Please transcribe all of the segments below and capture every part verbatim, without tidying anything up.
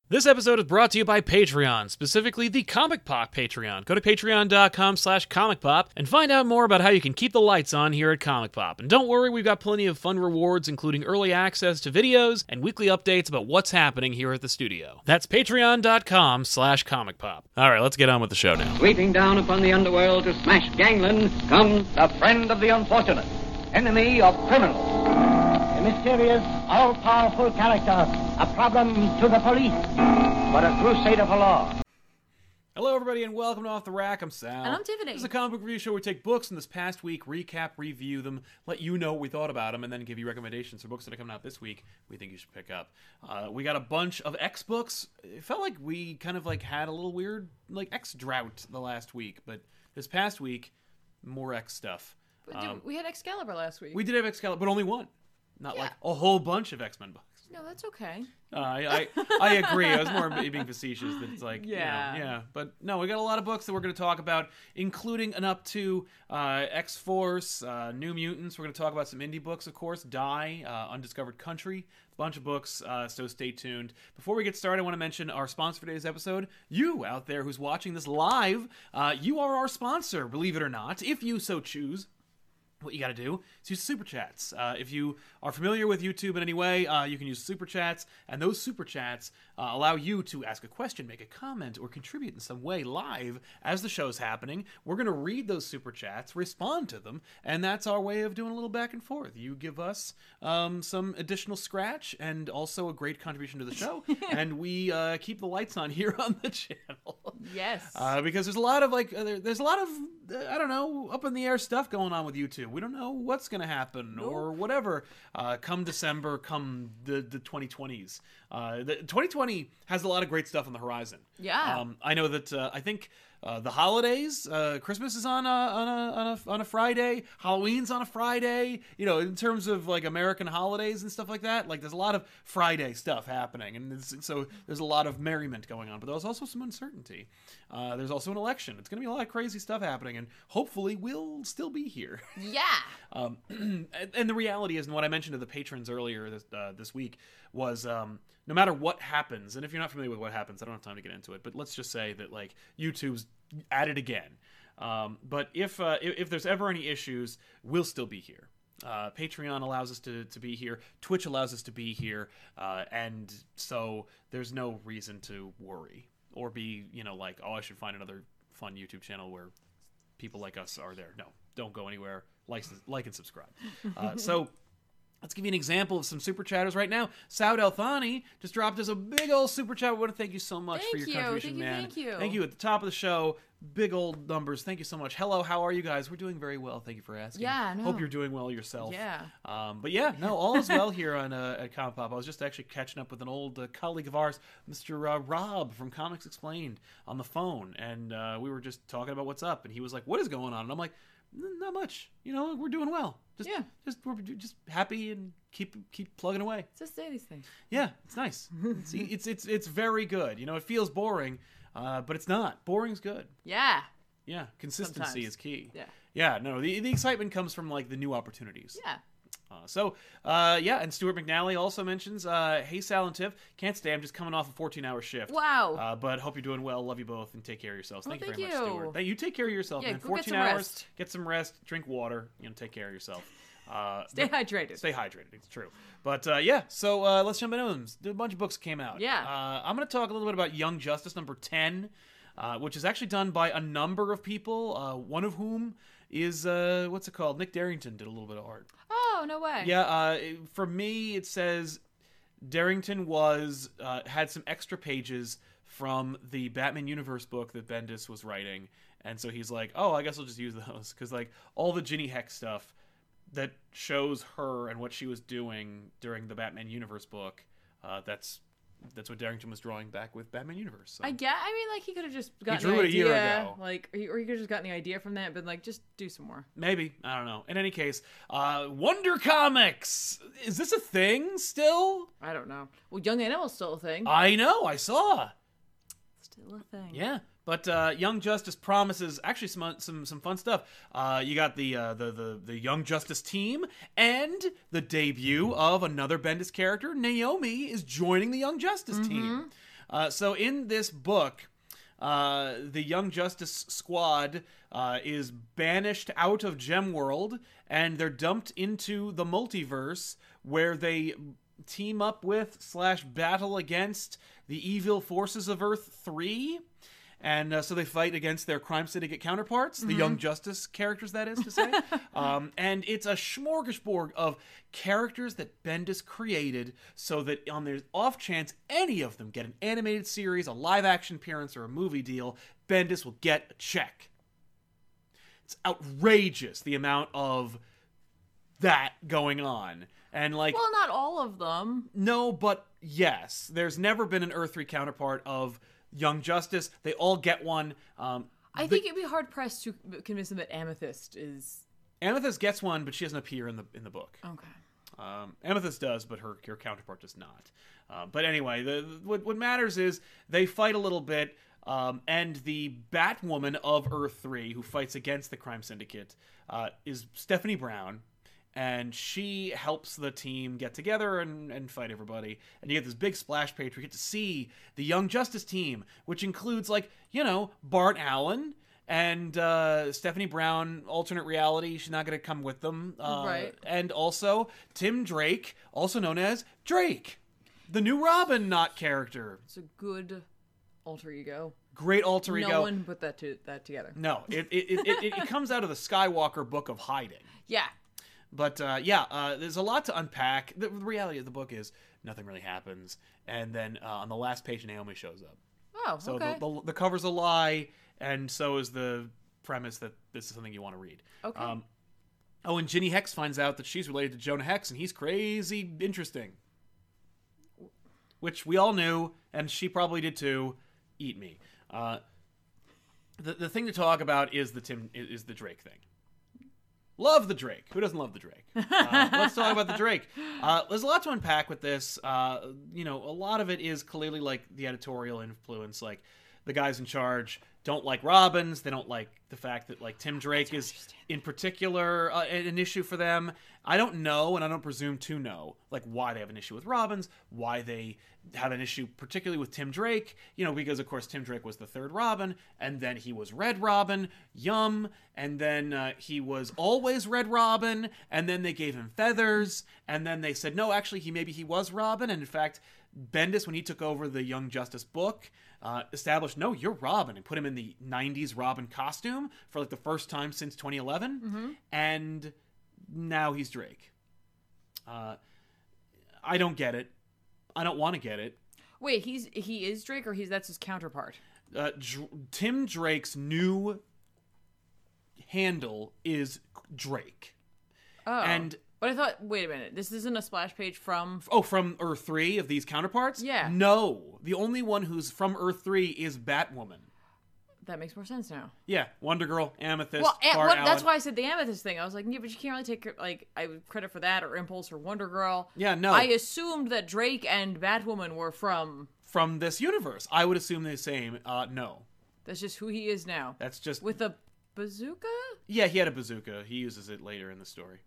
This episode is brought to you by Patreon, specifically the Comic Pop Patreon. Go to patreon.com slash comic pop and find out more about how you can keep the lights on here at Comic Pop. And don't worry, we've got plenty of fun rewards, including early access to videos and weekly updates about what's happening here at the studio. That's patreon.com slash comic pop. All right, let's get on with the show now. Sweeping down upon the underworld to smash gangland comes the friend of the unfortunate, enemy of criminals. A mysterious, all-powerful character, a problem to the police, but a crusader for law. Hello, everybody, and welcome to Off the Rack. I'm Sal. And I'm Tiffany. This is a comic book review show where we take books from this past week, recap, review them, let you know what we thought about them, and then give you recommendations for books that are coming out this week we think you should pick up. Uh, we got a bunch of X books. It felt like we kind of like had a little weird like X drought the last week, but this past week, more X stuff. Um, we had Excalibur last week. We did have Excalibur, but only one. Not yeah. like a whole bunch of X-Men books. No, that's okay. Uh, I, I I agree. I was more being facetious. That it's like, yeah. You know, yeah. But no, we got a lot of books that we're going to talk about, including an up to uh, X-Force, uh, New Mutants. We're going to talk about some indie books, of course. Die, uh, Undiscovered Country, bunch of books, uh, so stay tuned. Before we get started, I want to mention our sponsor for today's episode. You out there who's watching this live, uh, you are our sponsor, believe it or not, if you so choose. What you got to do is use Super Chats. Uh, if you are familiar with YouTube in any way, uh, you can use Super Chats, and those Super Chats uh, allow you to ask a question, make a comment, or contribute in some way live as the show's happening. We're going to read those Super Chats, respond to them, and that's our way of doing a little back and forth. You give us um, some additional scratch and also a great contribution to the show, and we uh, keep the lights on here on the channel. Yes. Uh, because there's a lot of, like, uh, there, there's a lot of, uh, I don't know, up in the air stuff going on with YouTube. We don't know what's going to happen nope. or whatever uh, come December, come the, the twenty twenties. Uh, the twenty twenty has a lot of great stuff on the horizon. Yeah. Um, I know that uh, I think uh, the holidays, uh, Christmas is on a, on, a, on, a, on a Friday, Halloween's on a Friday. You know, in terms of like American holidays and stuff like that, like there's a lot of Friday stuff happening. And it's, so there's a lot of merriment going on. But there's also some uncertainty. Uh, there's also an election. It's going to be a lot of crazy stuff happening. And hopefully we'll still be here. Yeah. Um, and, and the reality is, and what I mentioned to the patrons earlier this, uh, this week was, um, no matter what happens, and if you're not familiar with what happens, I don't have time to get into it, but let's just say that like YouTube's at it again. Um, but if, uh, if, if there's ever any issues, we'll still be here. Uh, Patreon allows us to, to be here. Twitch allows us to be here. Uh, and so there's no reason to worry or be, you know, like, oh, I should find another fun YouTube channel where people like us are there. No, don't go anywhere. Like, like and subscribe. Uh, so let's give you an example of some super chatters right now. Saud Althani just dropped us a big old super chat. We want to thank you so much thank for your you. contribution, thank you, man. Thank you. Thank you. At the top of the show, big old numbers. Thank you so much. Hello, how are you guys? We're doing very well. Thank you for asking. Yeah, no. Hope you're doing well yourself. Yeah. Um, but yeah, no, all is well here on uh, at Comic Pop. I was just actually catching up with an old uh, colleague of ours, Mister Uh, Rob from Comics Explained, on the phone, and uh, we were just talking about what's up, and he was like, "What is going on?" And I'm like, not much. You know, we're doing well. Just, yeah. Just we're just happy and keep keep plugging away. Just say these things. Yeah, it's nice. it's, it's it's it's very good. You know, it feels boring, uh, but it's not. Boring's good. Yeah. Yeah, consistency Sometimes. is key. Yeah. Yeah. No, the the excitement comes from like the new opportunities. Yeah. Uh, so, uh, yeah, and Stuart McNally also mentions, uh, hey, Sal and Tiff, can't stay, I'm just coming off a fourteen-hour shift. Wow. Uh, but hope you're doing well, love you both, and take care of yourselves. Well, thank, thank you very you. much, Stuart. Hey, you take care of yourself, yeah, man. go fourteen get some hours, rest. get some rest, drink water, you know, take care of yourself. Uh, stay but, hydrated. Stay hydrated, it's true. But, uh, yeah, so uh, let's jump into them. A bunch of books came out. Yeah. Uh, I'm going to talk a little bit about Young Justice number ten, uh, which is actually done by a number of people, uh, one of whom is, uh, what's it called? Nick Darrington did a little bit of art. Oh, no way. Yeah, uh, for me, it says Darrington was uh, had some extra pages from the Batman Universe book that Bendis was writing, and so he's like, oh, I guess I'll just use those, because like all the Ginny Heck stuff that shows her and what she was doing during the Batman Universe book, uh, that's that's what Darrington was drawing back with Batman Universe. So. I get. I mean, like he could have just gotten drew the it a idea, year ago. like, or he, or he could have just gotten the idea from that, but like, just do some more. Maybe. I don't know. In any case, uh, Wonder Comics! Is this a thing still? I don't know. Well, Young Animal's still a thing. I know, I saw. Still a thing. Yeah. But uh, Young Justice promises actually some some some fun stuff. Uh, you got the, uh, the the the Young Justice team and the debut of another Bendis character. Naomi is joining the Young Justice mm-hmm. team. Uh, so in this book, uh, the Young Justice Squad uh, is banished out of Gemworld, and they're dumped into the multiverse, where they team up with slash battle against the evil forces of Earth three. And uh, so they fight against their crime syndicate counterparts, mm-hmm. the Young Justice characters, that is to say. um, and it's a smorgasbord of characters that Bendis created so that on the off chance any of them get an animated series, a live-action appearance, or a movie deal, Bendis will get a check. It's outrageous, the amount of that going on. And like, well, not all of them. No, but yes. There's never been an Earth three counterpart of Young Justice. They all get one. Um, I the, think it'd be hard pressed to convince them that Amethyst is. Amethyst gets one, but she doesn't appear in the in the book. Okay. Um, Amethyst does, but her her counterpart does not. Uh, but anyway, the, the what what matters is they fight a little bit, um, and the Batwoman of Earth three, who fights against the crime syndicate, uh, is Stephanie Brown. And she helps the team get together and, and fight everybody. And you get this big splash page where you get to see the Young Justice team, which includes, like, you know, Bart Allen and uh, Stephanie Brown, alternate reality. She's not going to come with them. Uh, right. And also Tim Drake, also known as Drake, the new Robin not character. It's a good alter ego. Great alter ego. No one put that to, that together. No, it it, it, it it comes out of the Skywalker Book of Hiding. Yeah. But, uh, yeah, uh, there's a lot to unpack. The, the reality of the book is nothing really happens. And then uh, on the last page, Naomi shows up. Oh, so okay. the, the, the cover's a lie, and so is the premise that this is something you want to read. Okay. Um, oh, and Ginny Hex finds out that she's related to Jonah Hex, and he's crazy interesting. Which we all knew, and she probably did too. Eat me. Uh, the, the thing to talk about is the Tim is the Drake thing. Love the Drake. Who doesn't love the Drake? Uh, let's talk about the Drake. Uh, there's a lot to unpack with this. Uh, you know, a lot of it is clearly like the editorial influence. Like the guys in charge don't like Robins. They don't like the fact that like Tim Drake is in particular uh, an issue for them. I don't know, and I don't presume to know, like why they have an issue with Robins, why they have an issue particularly with Tim Drake, you know, because of course Tim Drake was the third Robin, and then he was Red Robin, yum, and then uh, he was always Red Robin, and then they gave him feathers, and then they said, no, actually, he maybe he was Robin, and in fact, Bendis, when he took over the Young Justice book, uh, established, no, you're Robin, and put him in the nineties Robin costume for like the first time since twenty eleven, Mm-hmm. and now he's Drake. Uh, I don't get it. I don't want to get it. Wait, he's he is Drake, or he's that's his counterpart? Uh, Dr- Tim Drake's new handle is Drake. Oh, and but I thought, wait a minute, this isn't a splash page from. Oh, from Earth three of these counterparts? Yeah. No, the only one who's from Earth three is Batwoman. That makes more sense now. Yeah, Wonder Girl, Amethyst, Well, a- Bart what, Allen. that's why I said the Amethyst thing. I was like, yeah, but you can't really take like I credit for that or Impulse or Wonder Girl. Yeah, no. I assumed that Drake and Batwoman were from. From this universe. I would assume the same. Uh, no. That's just who he is now. That's just... With a bazooka? Yeah, he had a bazooka. He uses it later in the story.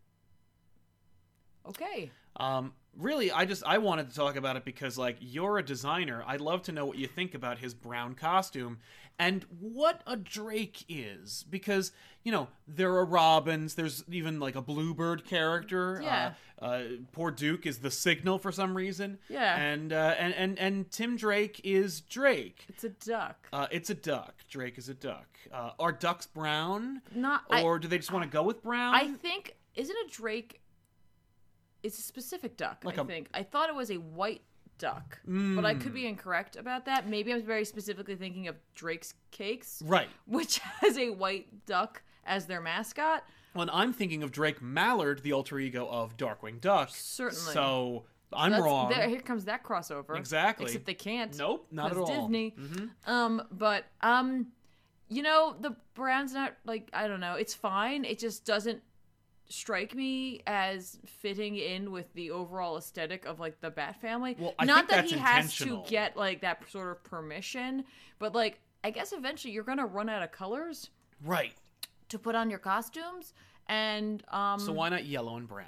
Okay. Um, really, I just I wanted to talk about it because, like, you're a designer. I'd love to know what you think about his brown costume and what a Drake is. Because, you know, there are Robins. There's even, like, a Bluebird character. Yeah. Uh, uh, poor Duke is the Signal for some reason. Yeah. And, uh, and, and, and Tim Drake is Drake. It's a duck. Uh, it's a duck. Drake is a duck. Uh, are ducks brown? Not. Or I, do they just want to go with brown? I think isn't a Drake. It's a specific duck. Like I a- think I thought it was a white duck, but I could be incorrect about that. Maybe I'm very specifically thinking of Drake's Cakes, Right. which has a white duck as their mascot. Well, and I'm thinking of Drake Mallard, the alter ego of Darkwing Duck. Certainly. So I'm That's- wrong. There, here comes that crossover. Exactly. Except they can't. Nope, not at 'cause all. Disney. Mhm. Um, but um, you know, the brand's not like I don't know. It's fine. It just doesn't strike me as fitting in with the overall aesthetic of like the Bat family. Well, I not think that that's he has to intentional. get like that sort of permission, but like I guess eventually you're gonna run out of colors Right. to put on your costumes, and um, So why not yellow and brown?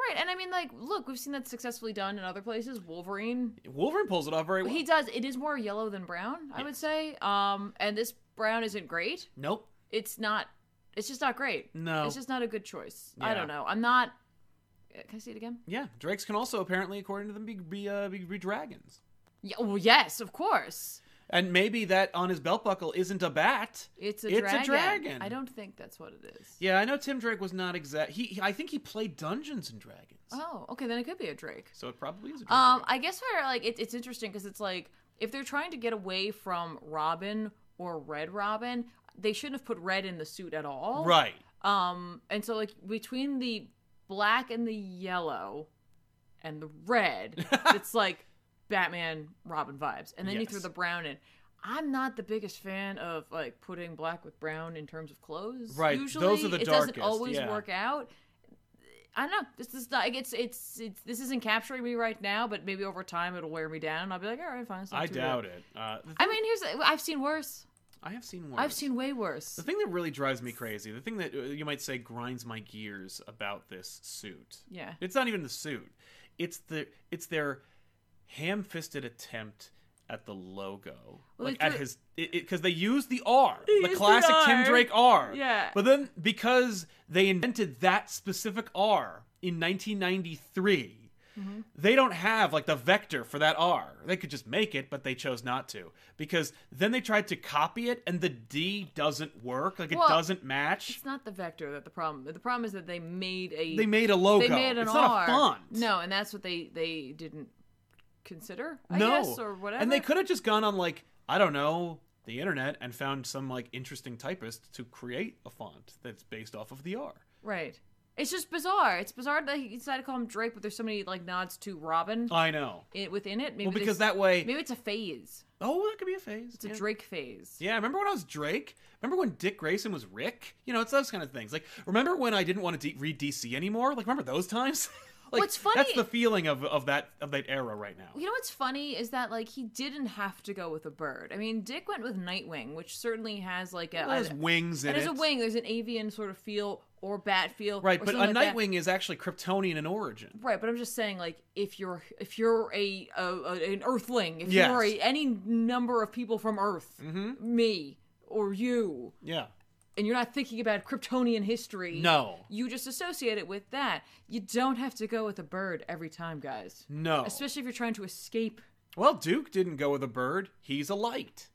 Right, and I mean, like, look, we've seen that successfully done in other places. Wolverine, Wolverine pulls it off very well. he does. It is more yellow than brown, I would say. Um, and this brown isn't great. Nope. It's not. It's just not great. No. It's just not a good choice. I Yeah. don't know. I'm not. Can I see it again? Yeah, drakes can also apparently, according to them, be be, uh, be, be dragons. Yeah, well, yes, of course. And maybe that on his belt buckle isn't a bat. It's a It's a dragon. dragon. I don't think that's what it is. Yeah, I know Tim Drake was not exact. He, he, I think he played Dungeons and Dragons. Oh, okay, then it could be a Drake. So it probably is a Drake. Um, I guess where like it, it's interesting because it's like if they're trying to get away from Robin or Red Robin, they shouldn't have put Red in the suit at all. right. Um, and so like between the black and the yellow and the red, it's like Batman Robin vibes, and then you Yes. throw the brown in. I'm not the biggest fan of like putting black with brown in terms of clothes. Right, Usually, those are the it darkest, doesn't always yeah. work out. I don't know. This is not. It's, it's it's this isn't capturing me right now, but maybe over time it'll wear me down. And I'll be like, all right, fine. It's not I too doubt bad. it. Uh, the I mean, here's I've seen worse. I have seen worse. I've seen way worse. The thing that really drives me crazy, the thing that uh, you might say grinds my gears about this suit. Yeah. It's not even the suit. It's the it's their ham-fisted attempt at the logo. Well, like they at do- his because they use the R, the use the classic Tim R. Drake R. Yeah. But then because they invented that specific R in nineteen ninety-three, Mm-hmm. they don't have like the vector for that R. They could just make it, but they chose not to because then they tried to copy it and the D doesn't work. Like it Well, doesn't match. It's not the vector that the problem. The problem is that they made a They made a logo. they made an it's R. not a font. No, and that's what they they didn't consider. I no. guess, or whatever. And they could have just gone on like I don't know the internet and found some like interesting typist to create a font that's based off of the R. Right. It's just bizarre. It's bizarre that he decided to call him Drake, but there's so many like nods to Robin I know. in, within it. Maybe Well, because they- that way. maybe it's a phase. Oh, that could be a phase. It's a yeah. Drake phase. Yeah, remember when I was Drake? Remember when Dick Grayson was Rick? You know, it's those kind of things. Like, remember when I didn't want to de- read D C anymore? Like, remember those times? like, What's funny- That's the feeling of, of that of that era right now. You know what's funny is that like he didn't have to go with a bird. I mean, Dick went with Nightwing, which certainly has like a It has a- wings in it it. has a wing. There's an avian sort of feel or bat feel, Right, or but a something like that. Nightwing is actually Kryptonian in origin. Right, but I'm just saying, like, if you're if you're a, a, a an Earthling, if Yes. you're a, any number of people from Earth, Mm-hmm. me or you, Yeah. and you're not thinking about Kryptonian history, No. you just associate it with that. You don't have to go with a bird every time, guys. No. Especially if you're trying to escape. Well, Duke didn't go with a bird. He's a light.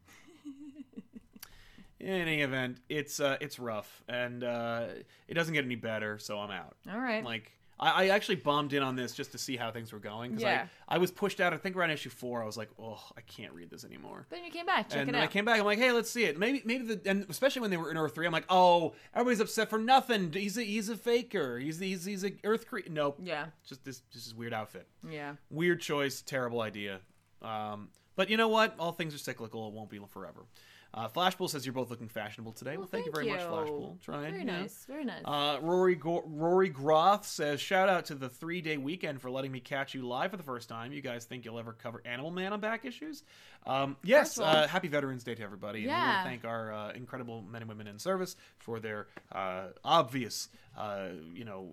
In any event, it's uh, it's rough, and uh, it doesn't get any better, so I'm out. All right. Like, I, I actually bombed in on this just to see how things were going, because Yeah. I, I was pushed out, I think around issue four, I was like, oh, I can't read this anymore. Then you came back. Check and it then out. I came back, I'm like, hey, let's see it. Maybe, maybe the, and especially when they were in Earth three, I'm like, oh, everybody's upset for nothing. He's a, he's a faker. He's, he's, he's a Earth creature. Nope. Yeah. Just this, just this weird outfit. Yeah. Weird choice, terrible idea. Um, but you know what? All things are cyclical. It won't be forever. Uh, Flashpool says you're both looking fashionable today. Well, Well, thank, you very much, Flashpool. Trying. Very you know. nice. Very nice. Uh, Rory Go- Rory Groth says, shout out to the three-day weekend for letting me catch you live for the first time. You guys think you'll ever cover Animal Man on back issues? Um, yes, First of all- uh, happy Veterans Day to everybody. And we Yeah. want to thank our uh, incredible men and women in service for their uh, obvious, uh, you know,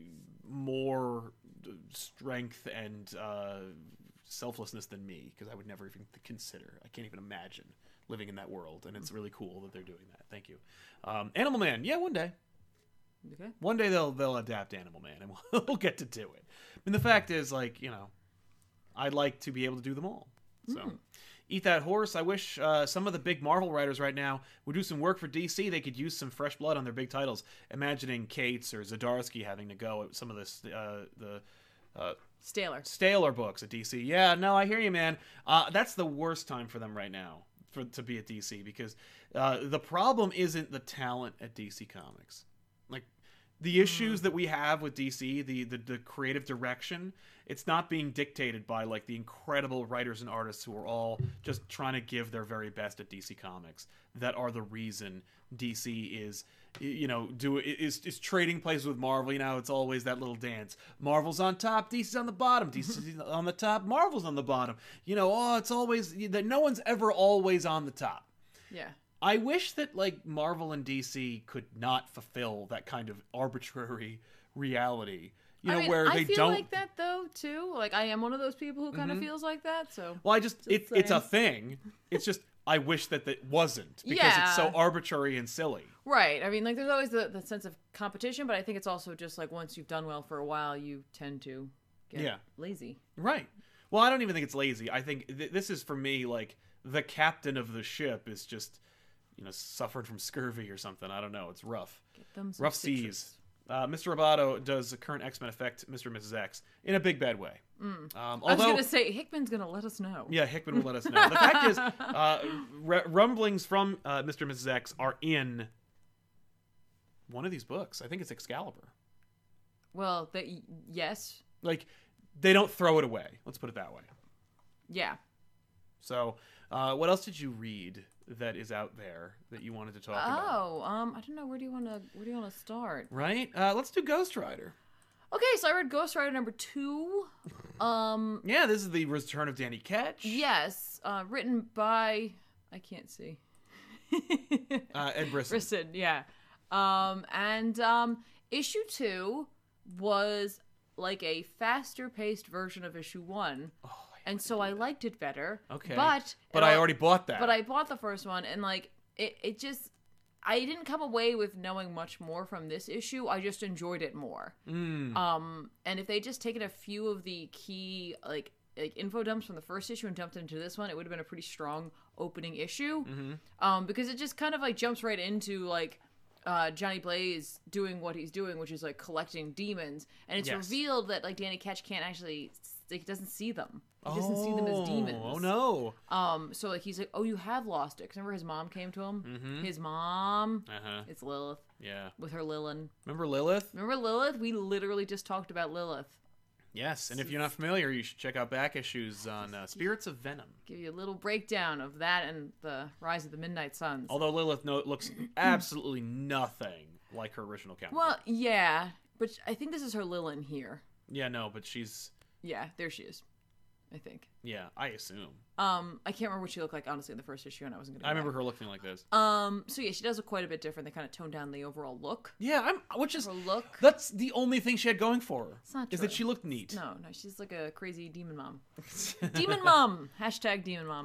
more strength and uh, selflessness than me, because I would never even consider. I can't even imagine living in that world, and it's really cool that they're doing that. Thank you. Um, Animal Man, yeah, one day. Okay. One day they'll they'll adapt Animal Man, and we'll, we'll get to do it. And the fact is, like, you know, I'd like to be able to do them all. So, Mm. eat that horse. I wish uh, some of the big Marvel writers right now would do some work for D C. They could use some fresh blood on their big titles. Imagining Cates or Zdarsky having to go at some of this uh, the. Uh, Staler. Staler books at D C. Yeah, no, I hear you, man. Uh, that's the worst time for them right now for to be at D C, because uh, the problem isn't the talent at D C Comics. Like, the issues that we have with D C, the, the the creative direction, it's not being dictated by like the incredible writers and artists who are all just trying to give their very best at D C Comics. That are the reason D C is, you know, do is is trading places with Marvel. You know, it's always that little dance. Marvel's on top, D C's on the bottom. D C's on the top, Marvel's on the bottom. You know, oh, it's always that no one's ever always on the top. Yeah. I wish that like Marvel and D C could not fulfill that kind of arbitrary reality you know, I mean, where I they feel don't. like that though too. Like I am one of those people who kind of feels like that. So Well, I just, it, it's a saying. thing. It's just I wish that it wasn't because it's so Yeah. arbitrary and silly. right. I mean, like there's always the, the sense of competition, but I think it's also just like once you've done well for a while, you tend to get Yeah. lazy. Right. Well, I don't even think it's lazy. I think th- this is for me like the captain of the ship is just, you know, suffered from scurvy or something. I don't know. It's rough. Get them some Rough citrus. seas. Uh, Mister Roboto does the current X-Men affect Mister and Missus X in a big bad way. Um, I was although, gonna say Hickman's gonna let us know. yeah, Hickman will let us know. The fact is, uh, r- rumblings from uh, Mister and Missus X are in one of these books. I think it's Excalibur. Well, the, yes, Like, they don't throw it away. Let's put it that way. yeah. So, uh, what else did you read that is out there that you wanted to talk about? Oh, um, I don't know. Where do you want to? Where do you want to start? Right? Uh, let's do Ghost Rider. Okay, so I read Ghost Rider number two. Um, Yeah, this is the return of Danny Ketch. yes, uh, written by I can't see. Uh, Ed Brisson. Brisson, yeah. Um, and um, issue two was like a faster paced version of issue one. Oh, And so I liked it better. Okay. But But it I al- already bought that. But I bought the first one, and like it, it just I didn't come away with knowing much more from this issue. I just enjoyed it more. Mm. Um, and if they just taken a few of the key like like info dumps from the first issue and dumped into this one, it would have been a pretty strong opening issue. Mm-hmm. Um, because it just kind of like jumps right into like uh, Johnny Blaze doing what he's doing, which is like collecting demons, and it's Yes. revealed that like Danny Ketch can't actually like, he doesn't see them. He doesn't see them as demons. Oh no. Um, so like he's like, oh, you have lost it. 'Cause remember his mom came to him. Mm-hmm. His mom, Uh huh. it's Lilith Yeah. with her Lilin. Remember Lilith? Remember Lilith? We literally just talked about Lilith. Yes. And if you're not familiar, you should check out back issues on uh, Spirits of Venom. Give you a little breakdown of that and the Rise of the Midnight Suns. Although Lilith no- looks absolutely nothing like her original counterpart. Well, yeah, but I think this is her Lilin here. Yeah, no, but she's. Yeah, there she is. I think. Yeah, I assume. Um, I can't remember what she looked like honestly in the first issue, and I wasn't gonna. I remember her looking like this. Um, so yeah, she does look quite a bit different. They kind of toned down the overall look. Yeah, I'm. Which is Her look. that's the only thing she had going for her. It's not Is true. that she looked neat. No, no, she's like a crazy demon mom. Demon mom. Hashtag demon mom.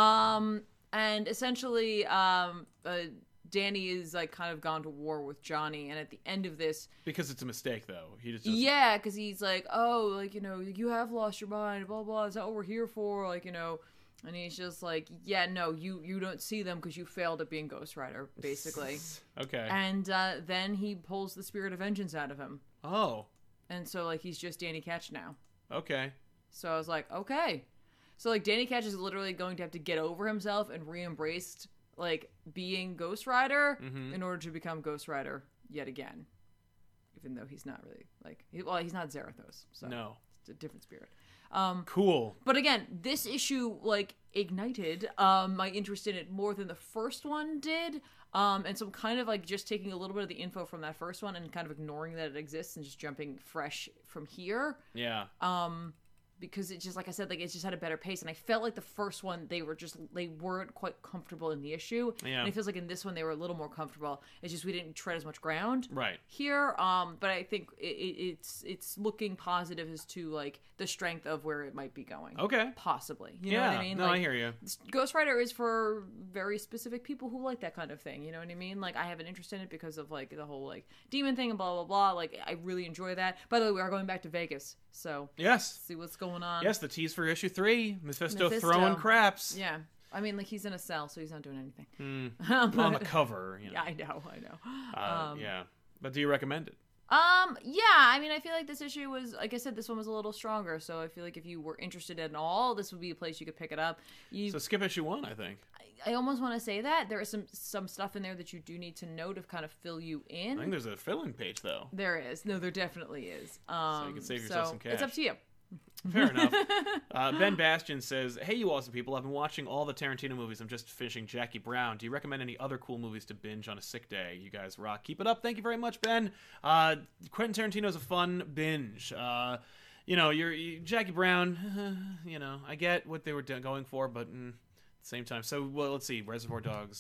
Um, and essentially, um, uh, Danny is like kind of gone to war with Johnny, and at the end of this, Because it's a mistake, though. He just. yeah, because he's like, oh, like, you know, you have lost your mind, blah, blah, is that what we're here for? Like, you know, and he's just like, yeah, no, you, you don't see them because you failed at being Ghost Rider, basically. Okay. And uh, then he pulls the spirit of vengeance out of him. Oh. And so, like, he's just Danny Ketch now. Okay. So I was like, okay. So, like, Danny Ketch is literally going to have to get over himself and re-embrace, like, being Ghost Rider Mhm. in order to become Ghost Rider yet again. Even though he's not really, like, he, well, he's not Zarathos, so No. it's a different spirit. Um, Cool. but again, this issue, like, ignited um, my interest in it more than the first one did. Um, and so I'm kind of, like, just taking a little bit of the info from that first one and kind of ignoring that it exists and just jumping fresh from here. Yeah. Um, because it just, like I said, like it just had a better pace, and I felt like the first one they were just they weren't quite comfortable in the issue, Yeah. and it feels like in this one they were a little more comfortable. It's just we didn't tread as much ground Right. here. Um, but I think it, it, it's it's looking positive as to like the strength of where it might be going. Okay. Possibly, you yeah. know what I mean? No, like, I hear you. Ghost Rider is for very specific people who like that kind of thing. You know what I mean? Like I have an interest in it because of like the whole like demon thing and blah blah blah. Like I really enjoy that. By the way, we are going back to Vegas, so Yes. see what's going on. Yes, the tease for issue three. Mephisto, Mephisto. throwing craps. Yeah. I mean, like he's in a cell, so he's not doing anything. Mm. On the cover. You know. Yeah, I know, I know. Uh, um, yeah. But do you recommend it? Um, yeah, I mean, I feel like this issue was, like I said, this one was a little stronger, so I feel like if you were interested at all, this would be a place you could pick it up. You, So skip issue one, I think. I, I almost want to say that. There is some, some stuff in there that you do need to know to kind of fill you in. I think there's a fill-in page, though. There is. No, there definitely is. Um, you can save yourself so some It's up cash. to you. Fair enough. Uh, Ben Bastian says, "Hey, you awesome people! I've been watching all the Tarantino movies. I'm just finishing Jackie Brown. Do you recommend any other cool movies to binge on a sick day? You guys rock. Keep it up. Thank you very much, Ben. Uh, Quentin Tarantino's a fun binge. Uh, you know, you're you, Jackie Brown. Uh, you know, I get what they were do- going for, but mm, at the same time. So, well, let's see. Reservoir Dogs.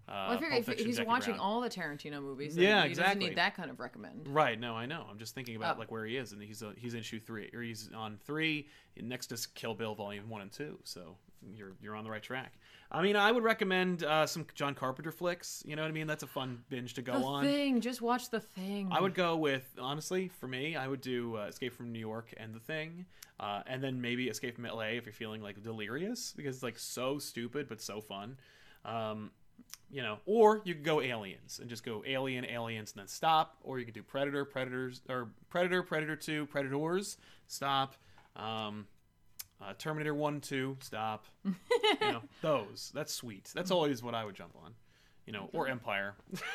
Uh, Well, I figure Pulp if, if Fiction, he's Jackie watching Brown. all the Tarantino movies, then Yeah, he exactly. doesn't need that kind of recommend. Right, no, I know. I'm just thinking about Oh. like where he is, and he's uh, he's in issue three, or he's on three. Next is Kill Bill Volume One and Two, so you're you're on the right track. I mean, I would recommend uh, some John Carpenter flicks. You know what I mean? That's a fun binge to go The on. Thing, just watch The Thing. I would go with, honestly, for me, I would do uh, Escape from New York and The Thing, uh, and then maybe Escape from L A if you're feeling like delirious, because it's like so stupid but so fun. Um, you know, or you could go Aliens and just go Alien, Aliens, and then stop. Or you could do Predator, Predators, or Predator, Predator Two, Predators, stop. Um, uh, Terminator One, Two, stop. You know, those. That's sweet. That's always what I would jump on. You know, or Empire.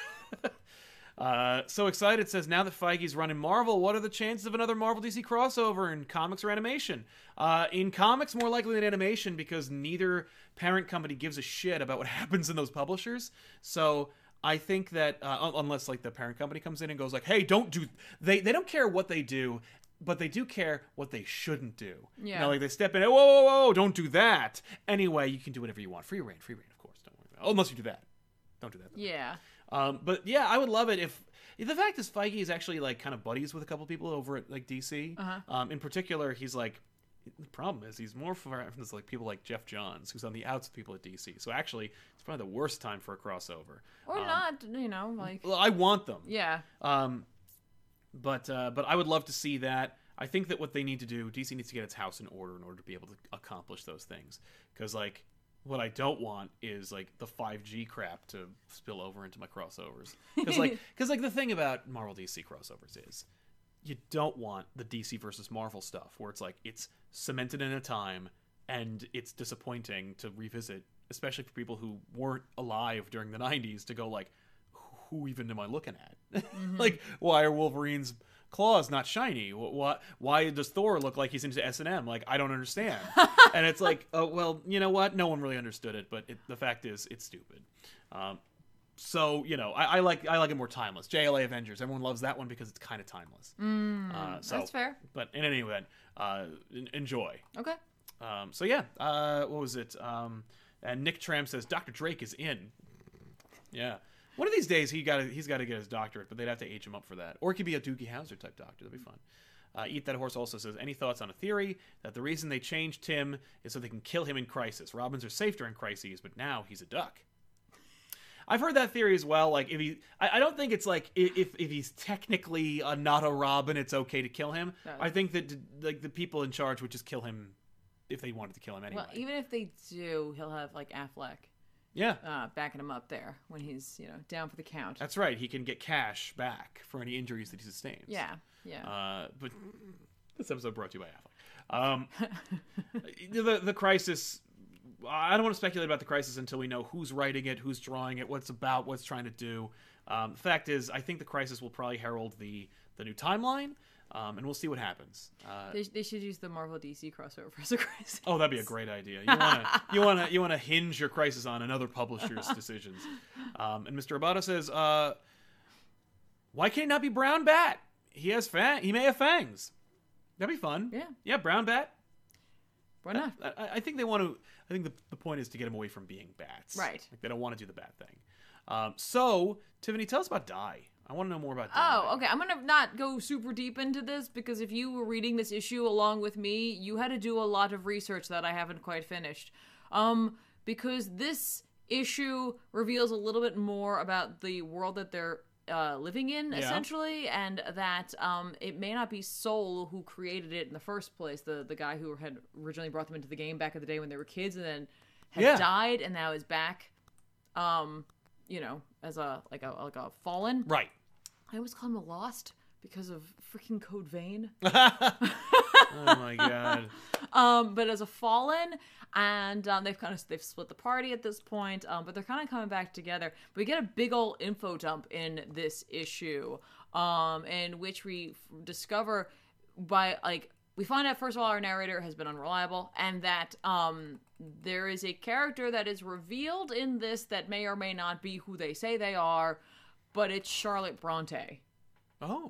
Uh, so excited, says, now that Feige's running Marvel, what are the chances of another Marvel D C crossover in comics or animation? Uh, in comics, more likely than animation, because neither parent company gives a shit about what happens in those publishers. So I think that, uh, unless like the parent company comes in and goes like, hey, don't do, they, they don't care what they do, but they do care what they shouldn't do. Yeah. You know, like they step in, whoa, whoa, whoa, don't do that. Anyway, you can do whatever you want. Free reign, free reign, of course. Don't worry about it. Unless you do that. Don't do that. Though. Yeah. Um, but yeah, I would love it if the fact is Feige is actually like kind of buddies with a couple people over at like D C. Uh-huh. Um, in particular, he's like, the problem is he's more friends like people like Jeff Johns, who's on the outs with people at D C. So actually, it's probably the worst time for a crossover. Or Um, not, you know, like. Well, I want them. Yeah. Um, but uh, but I would love to see that. I think that what they need to do, D C needs to get its house in order in order to be able to accomplish those things. Because like. What I don't want is like the five G crap to spill over into my crossovers. Because like, because like the thing about Marvel D C crossovers is you don't want the D C versus Marvel stuff where it's like it's cemented in a time and it's disappointing to revisit, especially for people who weren't alive during the nineties to go like, who even am I looking at? Mm-hmm. Like, why are Wolverine's claws not shiny? What? Why does Thor look like he's into S and M? Like, I don't understand. And it's like, oh well, you know what? No one really understood it, but it, the fact is, it's stupid. Um, so you know, I, I like I like it more timeless. J L A Avengers, everyone loves that one because it's kind of timeless. Mm, uh, so, that's fair. But in any event, uh, enjoy. Okay. Um, so yeah, uh, what was it? Um, and Nick Tram says Doctor Drake is in. Yeah. One of these days, he got he's got to get his doctorate, but they'd have to age him up for that. Or it could be a Doogie Howser type doctor. That'd be fun. Uh, Eat That Horse also says, any thoughts on a theory that the reason they changed Tim is so they can kill him in Crisis? Robins are safe during crises, but now he's a duck. I've heard that theory as well. Like, if he, I, I don't think it's like if if he's technically uh, not a Robin, it's okay to kill him. No. I think that like the people in charge would just kill him if they wanted to kill him anyway. Well, even if they do, he'll have like Affleck. Yeah. Uh, backing him up there when he's, you know, down for the count. That's right. He can get cash back for any injuries that he sustains. Yeah, yeah. Uh, but this episode brought to you by Affleck. Um, the the Crisis. I don't want to speculate about the Crisis until we know who's writing it, who's drawing it, what it's about, what it's trying to do. Um, the fact is, I think the Crisis will probably herald the the new timeline. Um, and we'll see what happens. Uh, they, they should use the Marvel D C crossover as a Crisis. oh, that'd be a great idea. You want to you want to you want to hinge your Crisis on another publisher's decisions. Um, and Mister Abada says, uh, "Why can't it not be Brown Bat? He has fang. He may have fangs. That'd be fun. Yeah, yeah, Brown Bat. Why not? I, I think they want to. I think the the point is to get him away from being bats. Right. Like they don't want to do the bat thing. Um, so Tiffany, tell us about Die. I want to know more about Die. Oh, okay. I'm going to not go super deep into this because if you were reading this issue along with me, you had to do a lot of research that I haven't quite finished. Um, because this issue reveals a little bit more about the world that they're uh, living in, Yeah. essentially, and that um, it may not be Soul who created it in the first place, the, the guy who had originally brought them into the game back in the day when they were kids and then had Yeah. died and now is back, um, you know, as a, like a, like a fallen. Right. I always call him a Lost because of freaking Code Vein. Oh my god. Um, but as a fallen, and um, they've kind of they've split the party at this point. Um, but they're kind of coming back together. But we get a big old info dump in this issue, um, in which we f- discover by like we find out first of all our narrator has been unreliable, and that um there is a character that is revealed in this that may or may not be who they say they are. But it's Charlotte Bronte. Oh.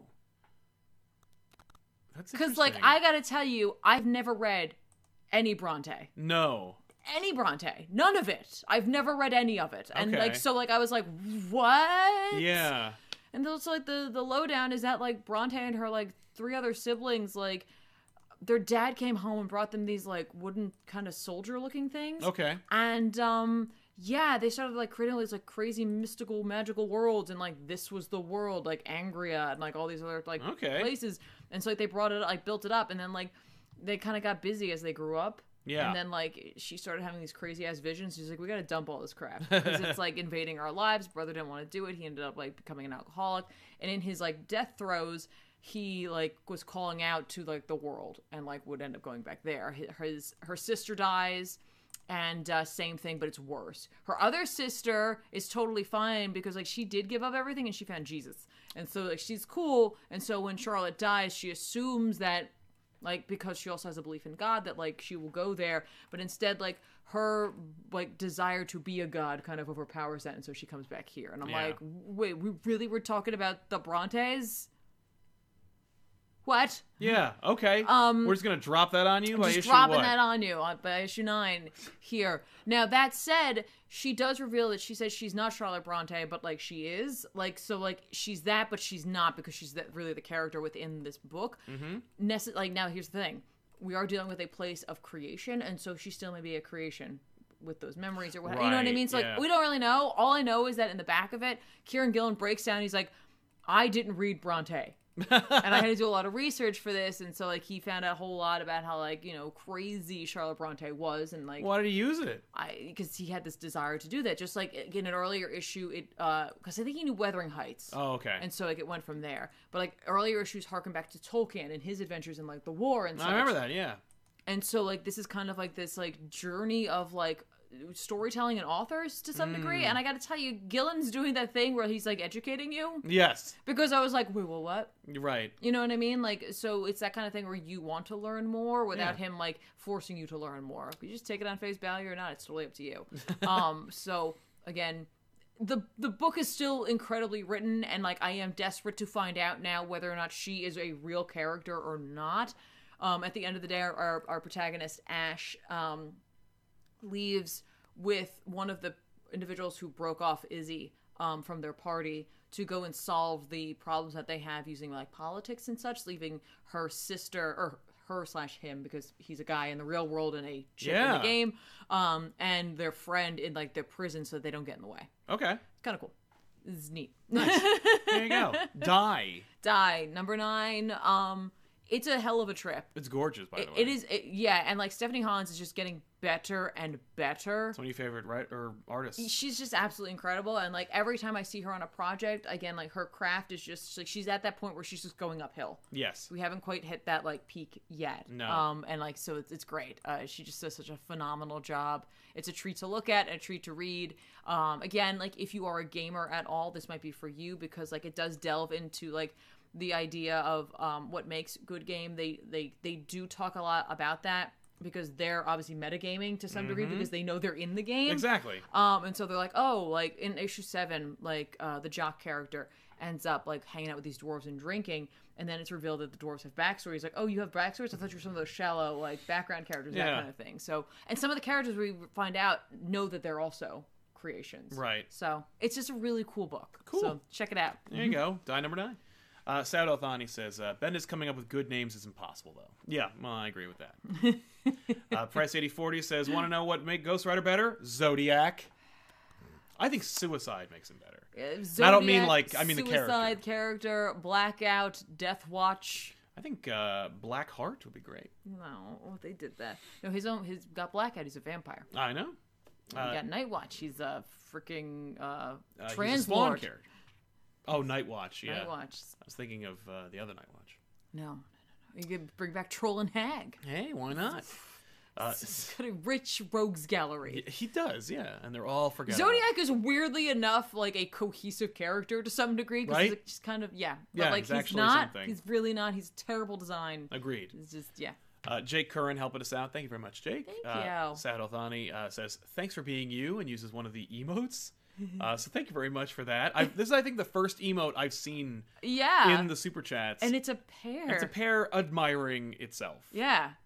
That's Because, like, interesting. I gotta tell you, I've never read any Bronte. No. any Bronte. None of it. I've never read any of it. And Okay. like so like I was like, what? Yeah. And also like the the lowdown is that like Bronte and her like three other siblings, like their dad came home and brought them these like wooden kind of soldier looking things. Okay. And um yeah, they started like creating all these like crazy mystical magical worlds, and like this was the world, like Angria and like all these other like Okay. places. And so like they brought it like built it up, and then like they kind of got busy as they grew up. Yeah. And then like she started having these crazy ass visions. She's like, we got to dump all this crap because it's like invading our lives. Brother didn't want to do it. He ended up like becoming an alcoholic, and in his like death throes, he like was calling out to like the world and like would end up going back there. His, his her sister dies. And uh, same thing, but it's worse. Her other sister is totally fine because like she did give up everything and she found Jesus, and so like she's cool. And so when Charlotte dies, she assumes that like because she also has a belief in God that like she will go there, but instead like her like desire to be a god kind of overpowers that, and so she comes back here. And I'm Yeah. like, wait, we really were talking about the Brontes? What? Yeah. Okay. Um, We're just gonna drop that on you by Just issue dropping what? that on you on, by issue nine here. Now, that said, she does reveal that she says she's not Charlotte Bronte, but, like, she is. Like, so, like, she's that, but she's not because she's that, really the character within this book. Mm-hmm. Nece- like, now, here's the thing. We are dealing with a place of creation, and so she still may be a creation with those memories or whatever. You know what I Right, mean? So, like, yeah. we don't really know. All I know is that in the back of it, Kieran Gillen breaks down. He's like, I didn't read Bronte. And I had to do a lot of research for this, and so like he found out a whole lot about how like you know crazy Charlotte Bronte was, and like Why did he use it? I because he had this desire to do that, just like in an earlier issue, it uh because I think he knew Wuthering Heights, Oh, okay. and so like it went from there. But like earlier issues harken back to Tolkien and his adventures in like the war and such. I remember that. Yeah. And so like this is kind of like this like journey of like storytelling and authors to some degree. Mm. And I got to tell you, Gillen's doing that thing where he's like educating you, Yes. because I was like, wait, well, what? You're right. You know what I mean? Like, so it's that kind of thing where you want to learn more without Yeah. him like forcing you to learn more. If you just take it on face value or not, it's totally up to you. um, so again, the the book is still incredibly written, and like I am desperate to find out now whether or not she is a real character or not. Um, at the end of the day, our our, our protagonist Ash um, leaves with one of the individuals who broke off Izzy um, from their party to go and solve the problems that they have using like politics and such, leaving her sister or her slash him, because he's a guy in the real world and a chick in Yeah. the game, um, and their friend in like their prison so they don't get in the way. Okay. It's kind of cool. This is neat. There you go. Die. Die number nine. Um, it's a hell of a trip. It's gorgeous, by It, the way. it is, it, yeah, and like Stephanie Hans is just getting better and better. It's one of your favorite right or artists. She's just absolutely incredible, and like every time I see her on a project, again, like her craft is just like she's at that point where she's just going uphill. Yes. We haven't quite hit that like peak yet. No. Um, and like so it's, it's great. Uh, she just does such a phenomenal job. It's a treat to look at and a treat to read. Um, again, like if you are a gamer at all, this might be for you, because like it does delve into like the idea of um, what makes good game. They they they do talk a lot about that, because they're obviously metagaming to some degree because they know they're in the game. Exactly. Um, and so they're like, oh, like in issue seven, like uh, the jock character ends up like hanging out with these dwarves and drinking, and then it's revealed that the dwarves have backstories. Like, oh, you have backstories? I thought you were some of those shallow like background characters, that Yeah. kind of thing. So, and some of the characters we find out know that they're also creations. Right. So it's just a really cool book. Cool. So check it out. There you go. Die number nine. Uh, Saud Althani says, uh, Bendis coming up with good names is impossible, though. Yeah, well, I agree with that. uh, Price eighty forty says, want to know what make Ghost Rider better? Zodiac. I think Suicide makes him better. Uh, I don't mean, Zodiac, like, I mean the character. Suicide character, Blackout, Death Watch. I think uh, Black Heart would be great. No, oh, they did that. No, his own. He's got Blackout. He's a vampire. I know. Uh, you got Night Watch. He's a freaking uh, Uh, he's a trans Spawn lord. character. Oh, Night Watch, yeah. Night Watch. I was thinking of uh, the other Night Watch. No, no, no, no. You could bring back Troll and Hag. Hey, why not? Uh, He's got a rich rogues gallery. he, he does, yeah, and they're all forgettable. Zodiac is weirdly enough like a cohesive character to some degree, 'cause Right? He's just kind of yeah, Yeah, but like he's he's, actually not. something. He's really not. He's terrible design. Agreed. It's just yeah. Uh, Jake Curran helping us out. Thank you very much, Jake. Thank uh, you. Saud Althani uh, says, thanks for being you, and uses one of the emotes. Uh, so thank you very much for that. I, this is, I think, the first emote I've seen Yeah. in the Super Chats. and it's a pair. It's a pair admiring itself. Yeah.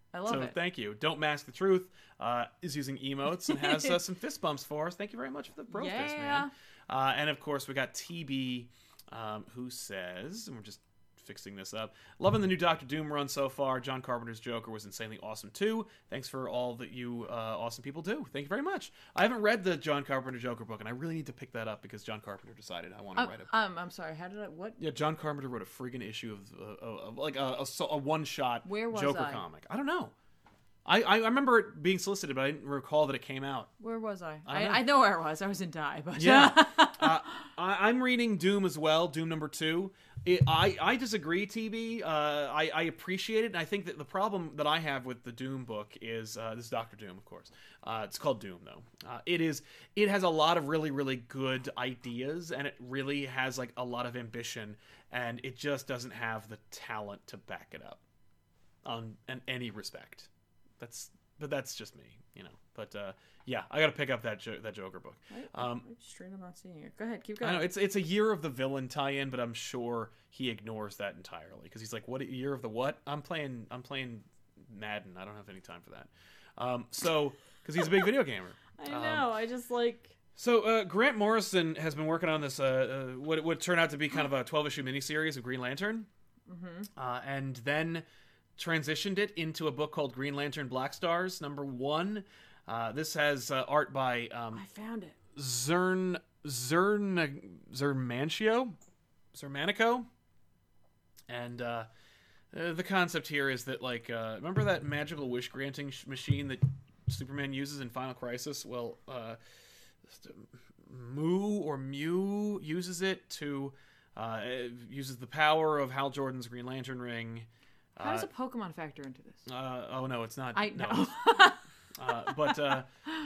I love so it. thank you. Don't Mask the Truth uh, is using emotes and has uh, some fist bumps for us. Thank you very much for the bro Yeah. fist, man. Uh, and of course, we got T B, um, who says, and we're just fixing this up, loving the new Doctor Doom run so far. John Carpenter's Joker was insanely awesome too. Thanks for all that you uh, awesome people do. Thank you very much. I haven't read the John Carpenter Joker book, and I really need to pick that up because John Carpenter decided I want to Um, write it. um, I'm sorry. How did I? What? Yeah, John Carpenter wrote a friggin' issue of, uh, of, of like a, a, so- a one-shot Where was Joker I? comic. I don't know. I, I remember it being solicited, but I didn't recall that it came out. Where was I? I I, don't I, know. know where I was. I was in Die, but Yeah. uh, I, I'm reading Doom as well, Doom number two. It, I, I disagree, T B. Uh, I, I appreciate it, and I think that the problem that I have with the Doom book is, uh, this is Doctor Doom, of course. Uh, it's called Doom, though. Uh, it is. It has a lot of really, really good ideas, and it really has like a lot of ambition, and it just doesn't have the talent to back it up, on in any respect. That's, but that's just me, you know. But uh, yeah, I got to pick up that jo- that Joker book. I, Um, I'm straight up not seeing it. Go ahead, keep I going. know it's it's a Year of the Villain tie-in, but I'm sure he ignores that entirely because he's like, "What Year of the what? I'm playing I'm playing Madden. I don't have any time for that." Um, so because he's a big video gamer. I Um, know. I just like. So uh, Grant Morrison has been working on this uh, uh, what would turn out to be kind of a twelve issue miniseries of Green Lantern, Mm-hmm. uh, and then transitioned it into a book called Green Lantern Black Stars number one. Uh, this has uh, art by um, I found it. Zern Zern Zermancio Zermanico, and uh, uh, the concept here is that like uh, remember that magical wish granting sh- machine that Superman uses in Final Crisis? Well, uh, Mu or Mew uses it to uh, it uses the power of Hal Jordan's Green Lantern ring. How does Uh, a Pokemon factor into this? uh, oh no, it's not. I no. know. Uh, but uh,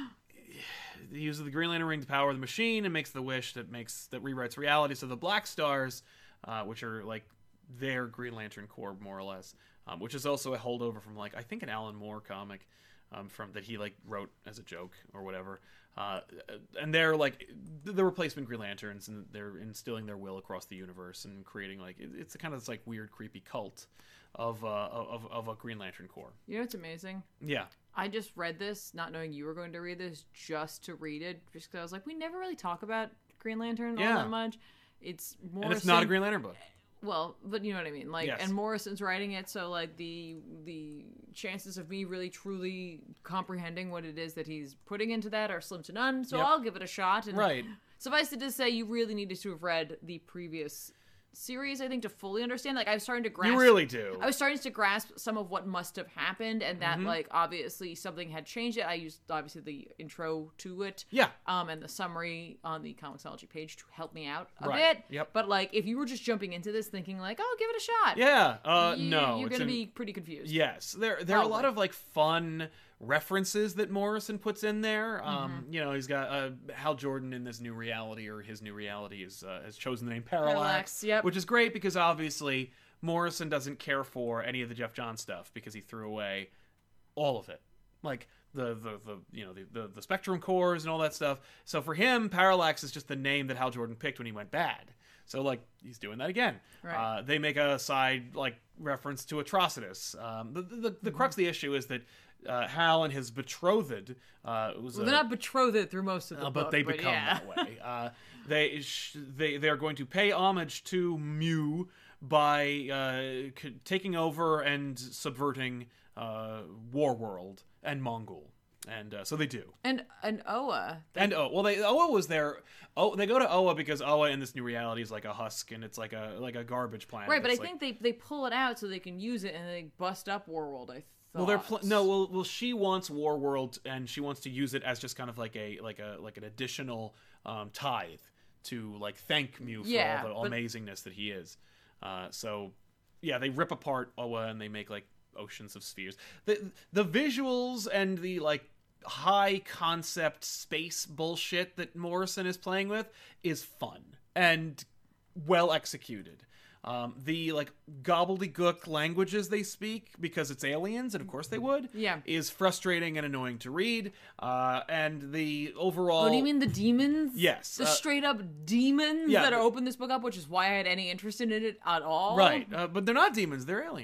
he uses the Green Lantern ring to power the machine and makes the wish that makes that rewrites reality. So the Black Stars, uh, which are like their Green Lantern Corps more or less, um, which is also a holdover from like I think an Alan Moore comic um, from that he like wrote as a joke or whatever. Uh, and they're like the replacement Green Lanterns, and they're instilling their will across the universe and creating like it, it's a kind of this like weird, creepy cult of uh, of of a Green Lantern Corps. You know what's amazing? Yeah. I just read this, not knowing you were going to read this, just to read it, just because I was like, we never really talk about Green Lantern all Yeah. that much. It's Morrison. And it's not a Green Lantern book. Well, but you know what I mean. Like, Yes. and Morrison's writing it, so like the the chances of me really truly comprehending what it is that he's putting into that are slim to none. So Yep. I'll give it a shot. And Right. Suffice it to say, you really needed to have read the previous series, I think, to fully understand. Like, I was starting to grasp. You really do. I was starting to grasp some of what must have happened, and that, Mm-hmm. like, obviously something had changed it. I used, obviously, the intro to it. Yeah. Um, and the summary on the Comixology page to help me out a Right. bit. Yep. But, like, if you were just jumping into this thinking, like, oh, give it a shot. Yeah. Uh, you, no. You're it's going to an- be pretty confused. Yes. There there are a lot Probably. of like fun references that Morrison puts in there. Mm-hmm. Um, you know, he's got uh, Hal Jordan in this new reality, or his new reality is uh, has chosen the name Parallax, Parallax, yep. which is great because obviously Morrison doesn't care for any of the Jeff Johns stuff because he threw away all of it. Like the the, the you know the, the the Spectrum cores and all that stuff. So for him, Parallax is just the name that Hal Jordan picked when he went bad. So like he's doing that again. Right. Uh, they make a side like reference to Atrocitus. Um, the the, the, the crux of the issue is that uh, Hal and his betrothed uh, was Well, a, they're not betrothed through most of the uh, book, but they become yeah. that way. Uh, they sh- they they are going to pay homage to Mew by uh, c- taking over and subverting uh, Warworld and Mongol, and uh, so they do. And and Oa. And oh well, they Oa was there. Oh, they go to Oa because Oa in this new reality is like a husk, and it's like a like a garbage planet. Right, but I It's like- think they, they pull it out so they can use it and they bust up Warworld, I thought. Well, they're pl- no. Well, well, she wants Warworld, and she wants to use it as just kind of like a like a like an additional um, tithe to like thank Mew for Yeah, all the but- amazingness that he is. Uh, so, yeah, they rip apart Oa and they make like oceans of spheres. The the visuals and the like high concept space bullshit that Morrison is playing with is fun and well executed. Um, the like gobbledygook languages they speak, because it's aliens, and of course they would, Yeah. is frustrating and annoying to read. Uh, and the overall, Oh, do you mean the demons? Yes, The uh, straight up demons yeah, that the- open this book up, which is why I had any interest in it at all. right? Uh, but they're not demons; they're aliens.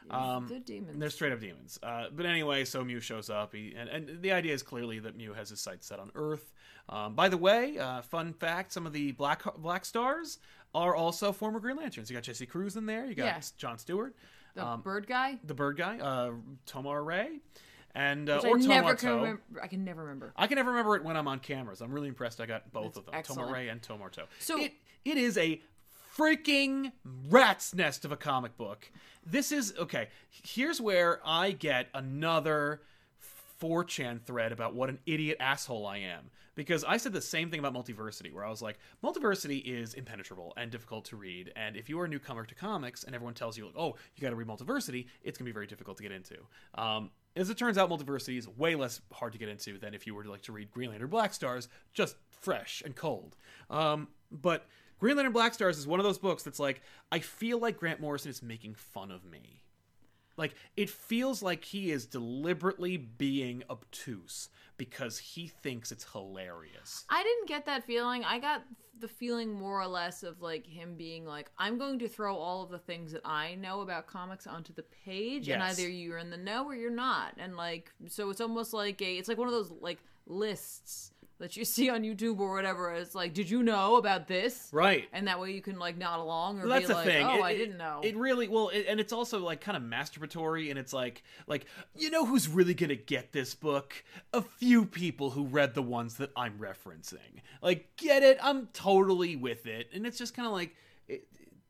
Um, They're demons. They're straight up demons. Uh, but anyway, so Mew shows up, he, and, and the idea is clearly that Mew has his sights set on Earth. Um, by the way, uh, fun fact: some of the Black Black Stars are also former Green Lanterns. You got Jesse Cruz in there. You got Yeah. John Stewart, The um, bird guy. the Bird Guy, uh, Tomar Ray, and uh, Which or I never can Tomato. remember. I can never remember. I can never remember it when I'm on cameras. I'm really impressed. I got both That's of them, excellent. Tomar Ray and Tomarto. So- it it is a freaking rat's nest of a comic book. This is okay. Here's where I get another four chan thread about what an idiot asshole I am. Because I said the same thing about Multiversity, where I was like, Multiversity is impenetrable and difficult to read, and if you are a newcomer to comics and everyone tells you, like, oh, you got to read Multiversity, it's going to be very difficult to get into. Um, as it turns out, Multiversity is way less hard to get into than if you were to like to read Green Lantern Black Stars, just fresh and cold. Um, but Green Lantern Black Stars is one of those books that's like, I feel like Grant Morrison is making fun of me. Like, it feels like he is deliberately being obtuse because he thinks it's hilarious. I didn't get that feeling. I got the feeling more or less of like him being like, I'm going to throw all of the things that I know about comics onto the page, and Yes. either you're in the know or you're not. And like, so it's almost like a, it's like one of those like lists that you see on YouTube or whatever. It's like, did you know about this? Right. And that way you can like nod along or Well, that's be the like, thing. oh, It- I it- didn't know. It really well, it, and it's also like kind of masturbatory, and it's like, like you know who's really gonna get this book? A few people who read the ones that I'm referencing. Like, get it? I'm totally with it, and it's just kind of like, it,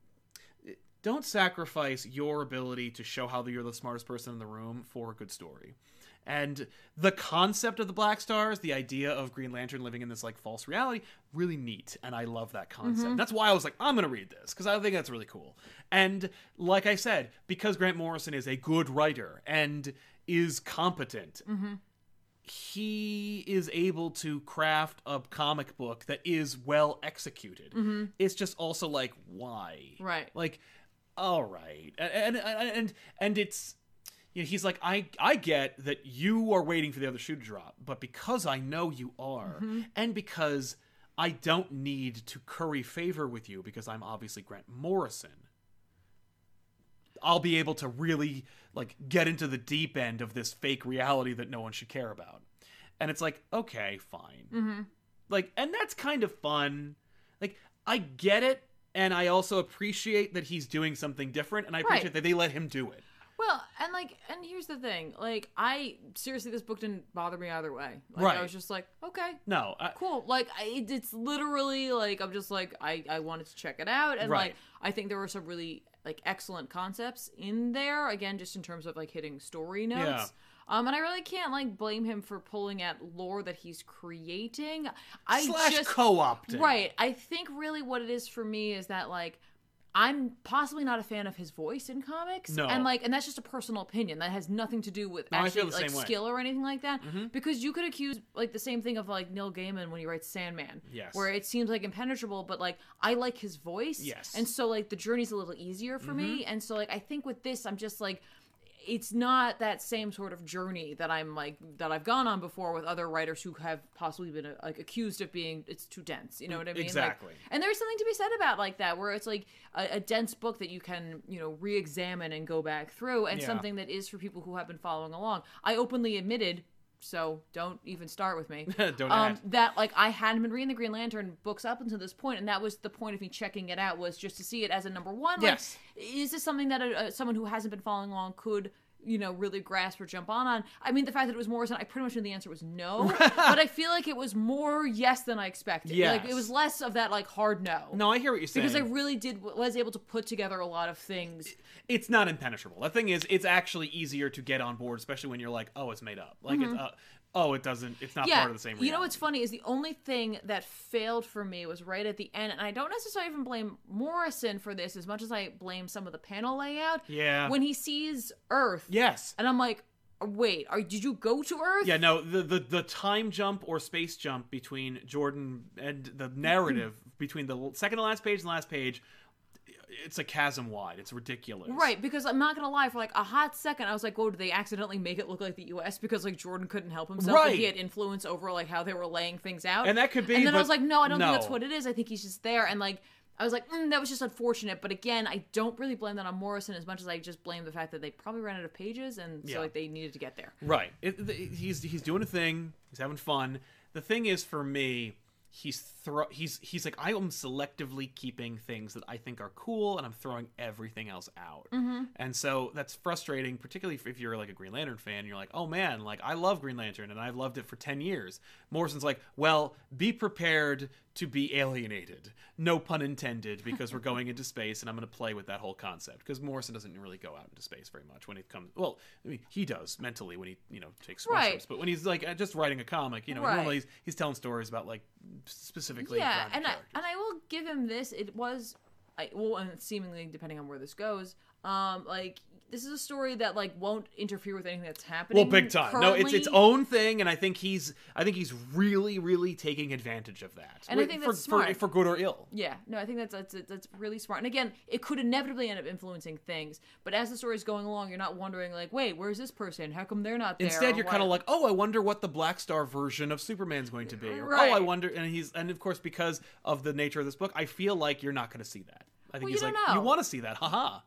it, don't sacrifice your ability to show how you're the smartest person in the room for a good story. And the concept of the Black Stars, the idea of Green Lantern living in this like false reality, really neat. And I love that concept. Mm-hmm. That's why I was like, I'm going to read this because I think that's really cool. And like I said, because Grant Morrison is a good writer and is competent, Mm-hmm. he is able to craft a comic book that is well executed. Mm-hmm. It's just also like, why? Right. Like, all right. And, and, and, and it's, you know, he's like, I, I get that you are waiting for the other shoe to drop, but because I know you are, Mm-hmm. and because I don't need to curry favor with you because I'm obviously Grant Morrison, I'll be able to really, like, get into the deep end of this fake reality that no one should care about. And it's like, okay, fine. Mm-hmm. Like, and that's kind of fun. Like, I get it, and I also appreciate that he's doing something different, and I appreciate Right. that they let him do it. Well, and like, and here's the thing. Like, I seriously, this book didn't bother me either way. Like, Right. I was just like, okay, No, I, cool. Like, I, it- it's literally like I'm just like I, I wanted to check it out, and Right. like I think there were some really like excellent concepts in there. Again, just in terms of like hitting story notes. Yeah. Um, and I really can't like blame him for pulling at lore that he's creating. I slash just co-opting. right. I think really what it is for me is that like I'm possibly not a fan of his voice in comics. No. And like and that's just a personal opinion. That has nothing to do with No, I actually feel the like same way. skill or anything like that. Mhm. Because you could accuse like the same thing of like Neil Gaiman when he writes Sandman. Yes. Where it seems like impenetrable, but like I like his voice. Yes. And so like the journey's a little easier for me. Mm-hmm. And so like I think with this I'm just like it's not that same sort of journey that I'm like that I've gone on before with other writers who have possibly been uh, like accused of being it's too dense. You know what I mean? Like- Exactly. and there's something to be said about like that, where it's like a, a dense book that you can you know re-examine and go back through, and Yeah. something that is for people who have been following along. I openly admitted. So don't even start with me. Don't um, add. that like I hadn't been reading the Green Lantern books up until this point, and that was the point of me checking it out, was just to see it as a number one. Like, Yes. is this something that a, a, someone who hasn't been following along could you know really grasp or jump on on? I mean, the fact that it was Morrison, I pretty much knew the answer was no, but I feel like it was more yes than I expected. Like Yes. it was less of that like hard no. No, I hear what you're saying. Because I really did was able to put together a lot of things. It's not impenetrable. The thing is, it's actually easier to get on board, especially when you're like, oh, it's made up. Like, it's, uh, oh, it doesn't, it's not Mm-hmm. Yeah, part of the same reality. you know what's funny is the only thing that failed for me was right at the end, and I don't necessarily even blame Morrison for this as much as I blame some of the panel layout. Yeah. When he sees Earth, Yes. and I'm like, wait, are did you go to Earth? Yeah, no, the, the, the time jump or space jump between Jordan and the narrative between the second to last page and the last page, it's a chasm wide. It's ridiculous. Right, because I'm not gonna lie, for like a hot second, I was like, "Oh, did they accidentally make it look like the U S because like Jordan couldn't help himself, and he Right. had influence over like how they were laying things out?" And that could be, And then I but was like, "No, I don't no. think that's what it is. I think he's just there." And like, I was like, mm, that was just unfortunate. But again, I don't really blame that on Morrison as much as I just blame the fact that they probably ran out of pages, and so Yeah. like they needed to get there. Right. It, it, he's he's doing a thing. He's having fun. The thing is, for me, he's throw he's he's like, I am selectively keeping things that I think are cool, and I'm throwing everything else out. Mm-hmm. And so that's frustrating, particularly if you're like a Green Lantern fan. You're like, oh man, like I love Green Lantern, and I've loved it for ten years. Morrison's like, well, be prepared to be alienated. No pun intended, because we're going into space, and I'm going to play with that whole concept. Because Morrison doesn't really go out into space very much when it comes. Well, I mean, he does mentally when he, you know, takes Right. mushrooms. But when he's like just writing a comic, you know, Right. normally he's, he's telling stories about like specifically. Yeah, grounded and I, characters. and I will give him this. It was, I well, and seemingly depending on where this goes, um, like this is a story that like won't interfere with anything that's happening. Well, big time. No, it's its currently. own thing, and I think he's, I think he's really, really taking advantage of that. And I Wait, think for, that's smart. for for good or ill. Yeah, no, I think that's, that's that's really smart. And again, it could inevitably end up influencing things. But as the story's going along, you're not wondering like, wait, where's this person? How come they're not there? Instead, Or you're why- kind of like, oh, I wonder what the Black Star version of Superman's going to be. Or, Right. oh, I wonder, and he's, and of course, because of the nature of this book, I feel like you're not going to see that. I think Well, he's you like, don't know. you want to see that, haha.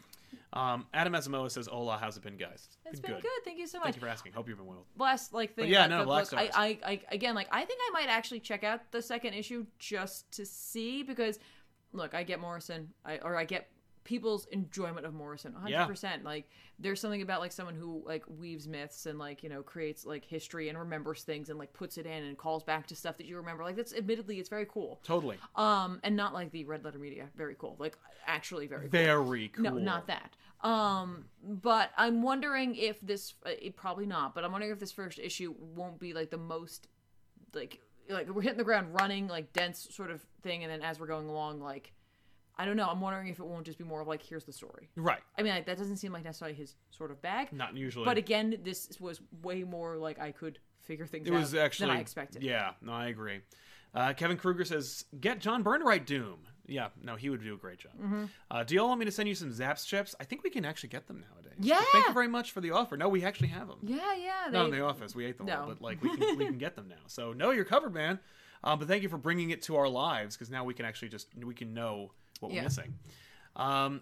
Um, Adam Asamoah says, "Hola, how's it been, guys? It's been good. Thank you so much. Thank you for asking. Hope you've been well." Last like thing. But yeah, about no, the Black book, I, Stars. I, I, again, like I think I might actually check out the second issue just to see because, look, I get Morrison, I or I get people's enjoyment of Morrison, one hundred percent. Like, there's something about like someone who like weaves myths and like you know creates like history and remembers things and like puts it in and calls back to stuff that you remember. Like that's admittedly it's very cool. Totally. Um, and not like the Red Letter Media, very cool. Like actually very cool. Very cool. No, not that. Um, but I'm wondering if this, uh, it probably not, but I'm wondering if this first issue won't be like the most, like, like we're hitting the ground running, like dense sort of thing. And then as we're going along, like, I don't know. I'm wondering if it won't just be more of like, here's the story. Right. I mean, like, that doesn't seem like necessarily his sort of bag. Not usually. But again, this was way more like I could figure things It out was actually than I expected. Yeah, no, I agree. Uh, Kevin Kruger says, "Get John Byrne to write Doom." Yeah, no, he would do a great job. Mm-hmm. Uh, do y'all want me to send you some Zaps chips? I think we can actually get them nowadays. Yeah! So thank you very much for the offer. No, we actually have them. Yeah, yeah. Not in they- the office. We ate them all, No. but like we can we can get them now. So no, you're covered, man. Um, but thank you for bringing it to our lives because now we can actually just we can know what we're Yeah. missing. Um,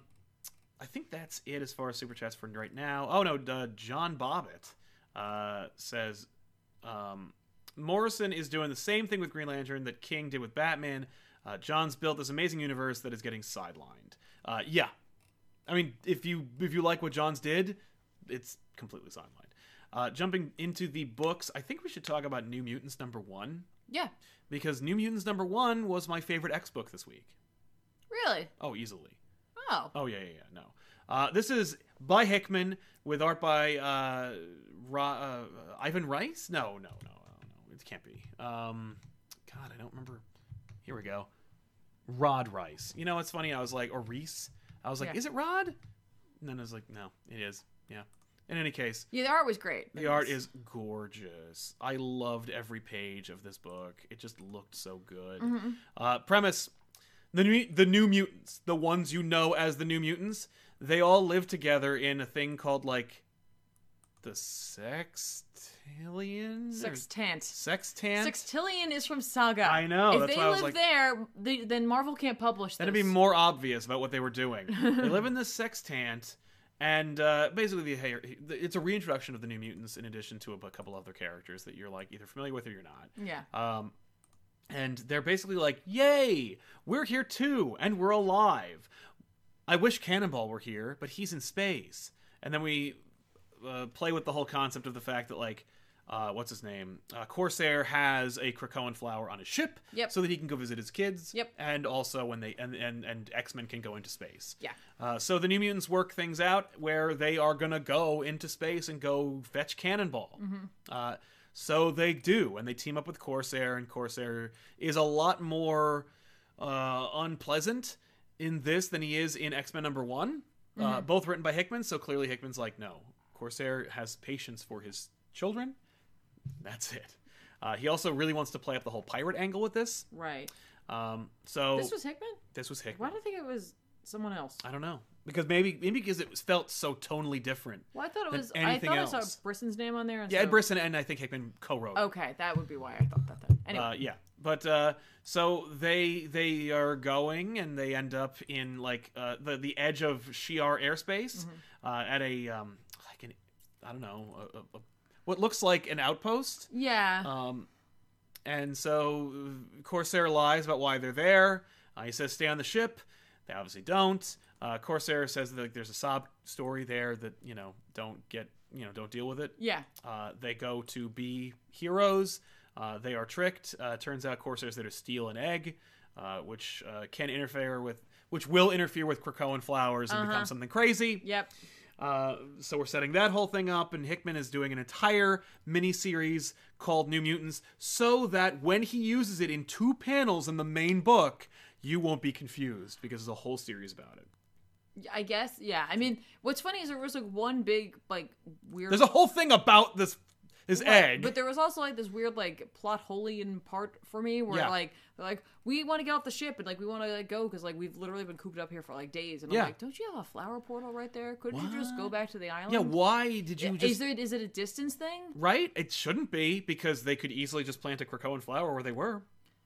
I think that's it as far as super chats for right now. Oh no, uh, John Bobbitt uh, says um, Morrison is doing the same thing with Green Lantern that King did with Batman. Uh, John's built this amazing universe that is getting sidelined. Uh, yeah, I mean, if you if you like what John's did, it's completely sidelined. Uh, jumping into the books, I think we should talk about New Mutants number one Yeah. because New Mutants number one was my favorite X book this week. Really? Oh, easily. Oh. Oh yeah, yeah, yeah. No, uh, this is by Hickman with art by uh, Ra- uh, Ivan Rice. No, no, no, no, no. It can't be. Um, God, I don't remember. Here we go. Rod Rice. You know what's funny? I was like, or Reese. I was like, Yeah. is it Rod? And then I was like, no, it is. Yeah. In any case, Yeah, the art was great. the art is gorgeous. I loved every page of this book. It just looked so good. Mm-hmm. Uh, premise: the new, the New Mutants, the ones you know as the New Mutants, they all live together in a thing called like the Sextillion. Sextant. Sextant. Sextillion is from Saga. I know, If that's they why I was live like- there, they, then Marvel can't publish this. That'd be more obvious about what they were doing. They live in this sextant, and uh, basically, the, hey, it's a reintroduction of the New Mutants in addition to a, a couple other characters that you're like either familiar with or you're not. Yeah. Um, and they're basically like, "Yay, we're here too, and we're alive." I wish Cannonball were here, but he's in space. And then we uh, play with the whole concept of the fact that like. Uh, what's his name? Uh, Corsair has a Krakoan flower on his ship, Yep. so that he can go visit his kids. Yep. And also when they and and, and X-Men can go into space. Yeah. Uh, so the New Mutants work things out where they are gonna go into space and go fetch Cannonball. Mm-hmm. Uh, so they do, and they team up with Corsair, and Corsair is a lot more uh, unpleasant in this than he is in X-Men number one. Mm-hmm. Uh, both written by Hickman, so clearly Hickman's like, no, Corsair has patience for his children. That's it. Uh, he also really wants to play up the whole pirate angle with this. Right. Um, so This was Hickman? this was Hickman. Why did I think it was someone else? I don't know because maybe maybe because it was, felt so tonally different. Well, I thought it than was. I anything thought else. I saw Brisson's name on there. And Yeah, so... Ed Brisson and I think Hickman co-wrote. it. Okay, that would be why I thought that. Then. Anyway. Uh, yeah. but uh, so they they are going and they end up in like uh, the the edge of Shi'ar airspace Mm-hmm. uh, at a um, like an I don't know a, a, a, what looks like an outpost. Yeah. Um, and so Corsair lies about why they're there. Uh, he says stay on the ship. They obviously don't. Uh, Corsair says that like, there's a sob story there that you know don't get you know don't deal with it. yeah. Uh, they go to be heroes. Uh, they are tricked. Uh, turns out Corsair's there to steal an egg, uh, which uh, can interfere with, which will interfere with Krakoan flowers and Uh-huh. become something crazy. Yep. Uh, so we're setting that whole thing up, and Hickman is doing an entire mini-series called New Mutants so that when he uses it in two panels in the main book, you won't be confused because there's a whole series about it. I guess. Yeah. I mean, what's funny is there was like one big like weird. There's a whole thing about this this Right, egg. But there was also like this weird like plot Holian part for me where Yeah. like they're like we want to get off the ship and like we want to like go because like we've literally been cooped up here for like days and Yeah. I'm like, don't you have a flower portal right there? Couldn't you just go What? back to the island? yeah, why did you Is just... there is it a distance thing? Right? It shouldn't be, because they could easily just plant a Krakoan flower where they were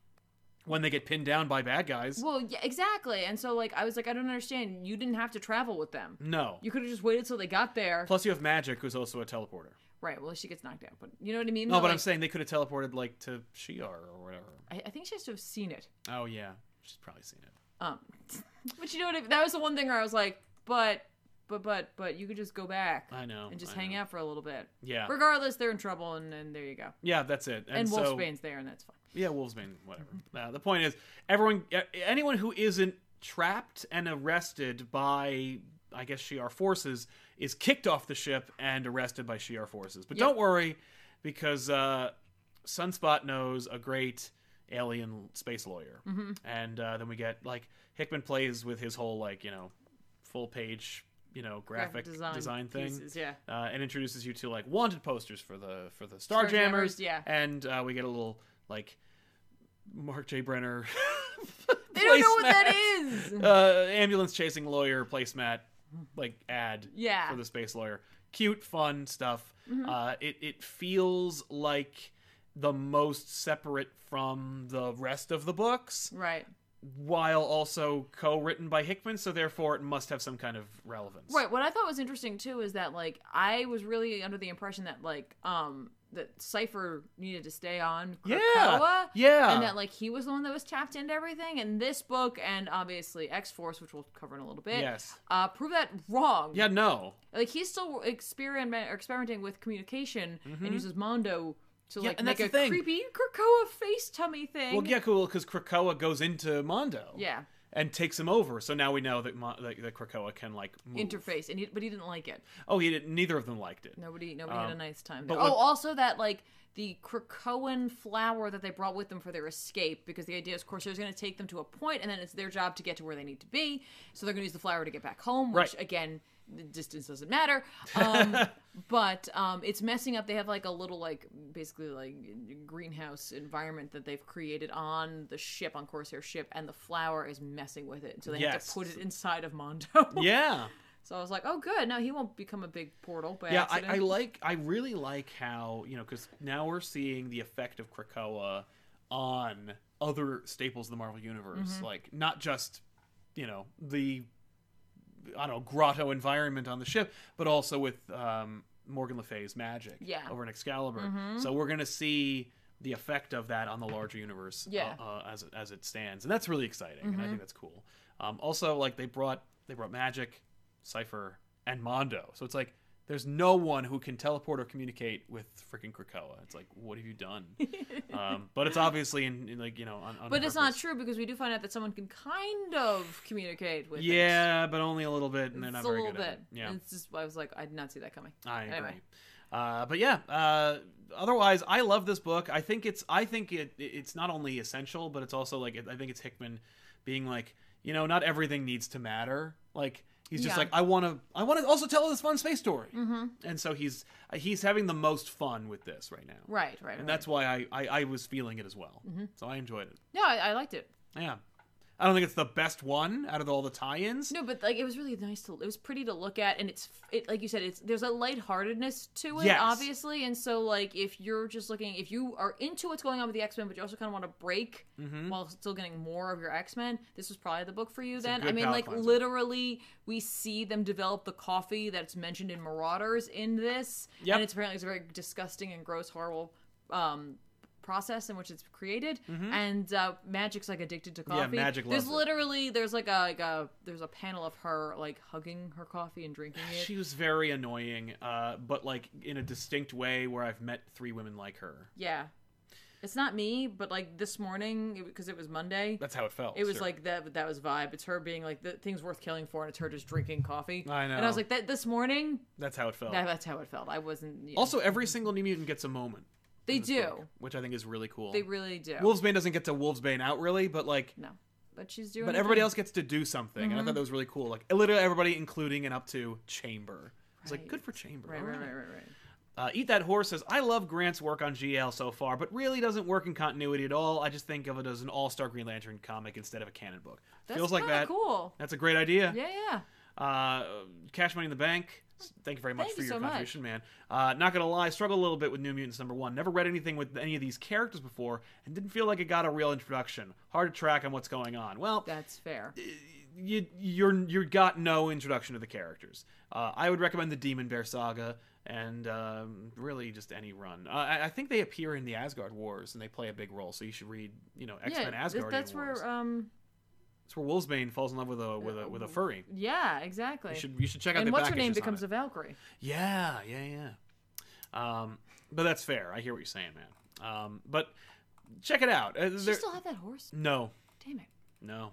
when they get pinned down by bad guys. Well, yeah, exactly. And so like I was like, I don't understand. You didn't have to travel with them. No. You could have just waited till they got there. Plus you have Magic, who's also a teleporter. Right. Well, she gets knocked out, but you know what I mean. No, but Like, I'm saying they could have teleported, like, to Shi'ar or whatever. I, I think she has to have seen it. Oh, yeah. She's probably seen it. Um, but you know what? I, that was the one thing where I was like, but, but, but, but you could just go back I know. and just I hang know. out for a little bit. Yeah. Regardless, they're in trouble, and, and there you go. Yeah, that's it. And, And, so, Wolfsbane's there, and that's fine. Yeah, Wolfsbane, whatever. Uh, the point is, everyone, anyone who isn't trapped and arrested by, I guess, Shi'ar forces is kicked off the ship and arrested by Shi'ar forces. But Yep. don't worry, because uh, Sunspot knows a great alien space lawyer. Mm-hmm. And uh, then we get, like, Hickman plays with his whole, like, you know, full page, you know, graphic, design, thing. pieces, yeah. Uh, and introduces you to, like, wanted posters for the for the Starjammers. Starjammers, yeah. And uh, we get a little, like, Mark J. Brenner. They don't know what that placemat. is. Uh, ambulance chasing lawyer placemat, like ad Yeah. for the space lawyer. Cute, fun stuff. Mm-hmm. Uh, it it feels like the most separate from the rest of the books, Right. while also co-written by Hickman. So therefore, it must have some kind of relevance. Right. What I thought was interesting too is that like I was really under the impression that like um that Cypher needed to stay on Yeah. Krakoa. Yeah. And that like he was the one that was tapped into everything. And this book and obviously X-Force, which we'll cover in a little bit, Yes. uh, prove that wrong. Yeah. No. Like he's still experiment experimenting with communication Mm-hmm. and uses Mondo to Yeah, like and make that's a the thing. creepy Krakoa face tummy thing. Well, yeah, cool, because Krakoa goes into Mondo. Yeah. And takes him over. So now we know that Mo- that, that Krakoa can, like, move. Interface, and he, but he didn't like it. Oh, he didn't. Neither of them liked it. Nobody, nobody had a Um, nice time but there. Oh, what- also that like the Krakoan flower that they brought with them for their escape, because the idea is, of course, there's going to take them to a point, and then it's their job to get to where they need to be. So they're going to use the flower to get back home, which Right. again, the distance doesn't matter. Um, but um, it's messing up. They have like a little like basically like greenhouse environment that they've created on the ship, on Corsair ship, and the flower is messing with it. So they have Yes. to put it inside of Mondo. Yeah. So I was like, oh, good. Now he won't become a big portal by Yeah, I, accident. I like, I really like how, you know, because now we're seeing the effect of Krakoa on other staples of the Marvel Universe. Mm-hmm. Like, not just, you know, the, I don't know, grotto environment on the ship, but also with um, Morgan Le Fay's magic Yeah. Mm-hmm. over in Excalibur. So we're going to see the effect of that on the larger universe Yeah. uh, uh, as, it, as it stands. And that's really exciting, and I think that's cool. Um, also, like, they brought, they brought magic, Cypher, and Mondo. So it's like, there's no one who can teleport or communicate with freaking Krakoa. It's like, what have you done? um, but it's obviously in, in like, you know, on, on But it's not purpose. true because we do find out that someone can kind of communicate with it. Yeah, but only a little bit, and they're not It's a very little good bit. at it. Yeah, And it's just, I was like, I did not see that coming. I agree. Anyway. Uh, but yeah, uh, otherwise, I love this book. I think it's, I think it, it's not only essential, but it's also like, I think it's Hickman being like, you know, not everything needs to matter. Like, he's just Yeah. like, I want to, I want to also tell this fun space story. Mm-hmm. And so he's, he's having the most fun with this right now. Right, right. And right. that's why I, I, I was feeling it as well. Mm-hmm. So I enjoyed it. No, I, I liked it. Yeah. I don't think it's the best one out of all the tie-ins. No, but like it was really nice to. It was pretty to look at, and it's it like you said, it's there's a lightheartedness to it, Yes. obviously, and so like if you're just looking, if you are into what's going on with the X-Men, but you also kind of want to break Mm-hmm. while still getting more of your X-Men, this was probably the book for you. a Then good I mean, palate like cleanser. literally, we see them develop the coffee that's mentioned in Marauders in this, Yep. and it's apparently it's a very disgusting and gross, horrible. Um, process in which it's created, and uh Magic's like addicted to coffee. Magic there's loves it. literally there's like a like a there's a panel of her like hugging her coffee and drinking it. She was very annoying, uh, but like in a distinct way where I've met three women like her. Yeah, it's not me, but like this morning because it was Monday, That's how it felt. it was sure. like that that was vibe. It's her being like the thing's worth killing for, and it's her just drinking coffee. I know. And I was like that this morning. That's how it felt. That, that's how it felt. I wasn't. You know, Also, every single New Mutant gets a moment. they in this do. book, which I think is really cool. They really do. Wolfsbane doesn't get to Wolfsbane out really, but like, no, but she's doing. but her everybody thing. else gets to do something, Mm-hmm. and I thought that was really cool. Like literally everybody, including and up to Chamber. It's like Right. good for Chamber. Right, All right, right. right, right, right. Uh, Eat That Horse says, I love Grant's work on G L so far, but really doesn't work in continuity at all. I just think of it as an all-star Green Lantern comic instead of a canon book. That's Feels like kinda that. cool. That's a great idea. Yeah, yeah. Uh, Cash Money in the Bank. Thank you very much Thank for you your so much. contribution, man. Uh, not gonna lie, struggled a little bit with New Mutants number one. Never read anything with any of these characters before, and didn't feel like it got a real introduction. Hard to track on what's going on. Well, That's fair. you you're you got no introduction to the characters. Uh, I would recommend the Demon Bear saga and um, really just any run. Uh, I, I think they appear in the Asgard Wars and they play a big role. So you should read, you know, X Men yeah, Asgardian that's Wars. where um That's where Wolfsbane falls in love with a with a with a furry. yeah, exactly. You should you should check out and the what's back her name issues on becomes it. a Valkyrie. Yeah, yeah, yeah. Um, but that's fair. I hear what you're saying, man. Um, but check it out. Uh, Does she there- still have that horse? no, Damn it. no.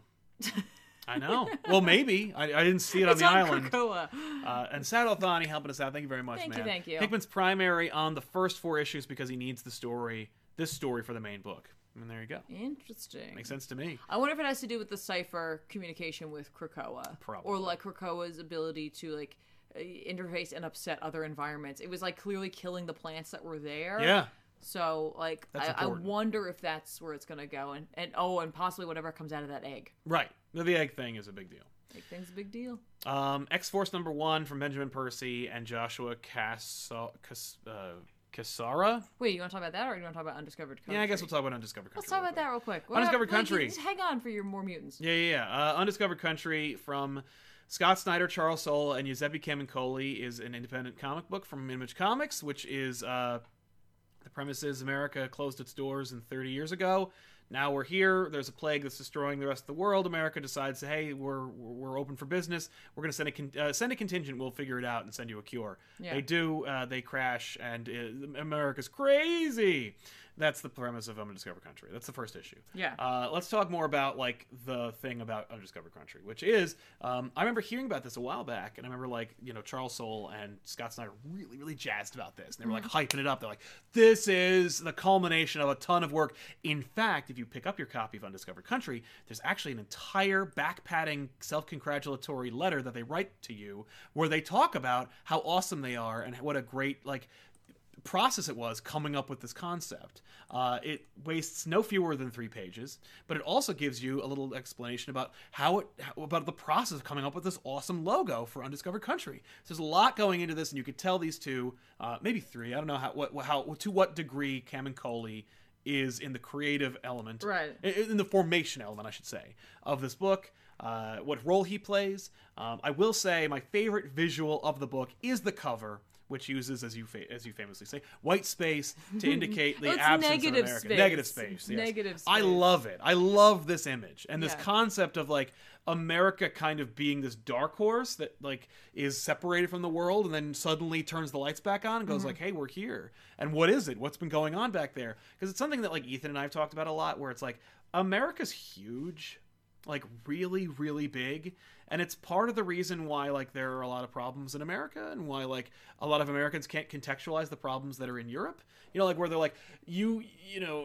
I know. Well, maybe. I, I didn't see it on It's the on island. Krakoa. Uh, and Saddle Thani helping us out. Thank you very much, Thank man. you, thank you. Hickman's primary on the first four issues because he needs the story, this story for the main book. And there you go. Interesting. Makes sense to me. I wonder if it has to do with the cipher communication with Krakoa, Probably. or like Krakoa's ability to like uh, interface and upset other environments. It was like clearly killing the plants that were there. Yeah. So like That's I, I important. wonder if that's where it's gonna go, and and oh, and possibly whatever comes out of that egg. Right. The, the egg thing is a big deal. Egg thing's a big deal. Um, X-Force number one from Benjamin Percy and Joshua Cas- Cas- uh, Cassara. Wait, you want to talk about that, or you want to talk about Undiscovered Country? Yeah, I guess we'll talk about Undiscovered Country. Let's talk real about that real quick. What Undiscovered about- like, Country. Just hang on for your more mutants. Yeah, yeah, yeah. Uh, Undiscovered Country from Scott Snyder, Charles Soule, and Giuseppe Camuncoli is an independent comic book from Image Comics, which is uh, the premise is America closed its doors in thirty years ago. Now we're here. There's a plague that's destroying the rest of the world. America decides, hey, we're we're open for business. We're going to send a con- uh, send a contingent. We'll figure it out and send you a cure. Yeah. They do. Uh, they crash, and uh, America's crazy. That's the premise of Undiscovered Country. That's the first issue. Yeah. Uh, let's talk more about like the thing about Undiscovered Country, which is um, I remember hearing about this a while back, and I remember like you know Charles Soule and Scott Snyder really really jazzed about this. And they were like hyping it up. They're like, this is the culmination of a ton of work. In fact, if you pick up your copy of Undiscovered Country, there's actually an entire back-patting, self-congratulatory letter that they write to you where they talk about how awesome they are and what a great like process it was coming up with this concept. Uh, it wastes no fewer than three pages, but it also gives you a little explanation about how it how, about the process of coming up with this awesome logo for Undiscovered Country. So there's a lot going into this, and you could tell these two, uh, maybe three. I don't know how what how to what degree Camuncoli is in the creative element, Right. in, in the formation element, I should say, of this book. Uh, what role he plays. Um, I will say my favorite visual of the book is the cover, which uses, as you fa- as you famously say, white space to indicate the Oh, it's absence negative of America. space. Negative space. Yes. Negative I space. love it. I love this image and this Yeah. concept of like America kind of being this dark horse that like is separated from the world and then suddenly turns the lights back on and goes Mm-hmm. like, hey, we're here. And what is it? What's been going on back there? Because it's something that like Ethan and I have talked about a lot, where it's like America's huge. Like really really big, and it's part of the reason why like there are a lot of problems in America and why like a lot of Americans can't contextualize the problems that are in Europe, you know, like where they're like you you know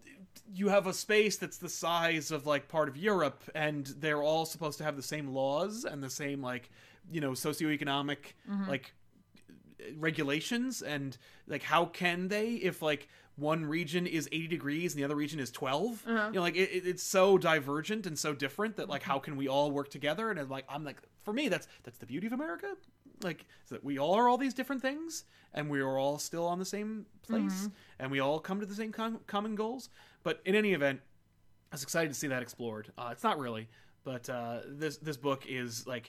you have a space that's the size of like part of Europe and they're all supposed to have the same laws and the same like you know socioeconomic like regulations, and like how can they if like one region is eighty degrees and the other region is twelve. Uh-huh. You know, like it, it- it's so divergent and so different that like how can we all work together? And I'm like I'm like for me that's that's the beauty of America. Like is that we all are all these different things and we are all still on the same place and we all come to the same com- common goals. But in any event, I was excited to see that explored. Uh, it's not really, but uh, this this book is like,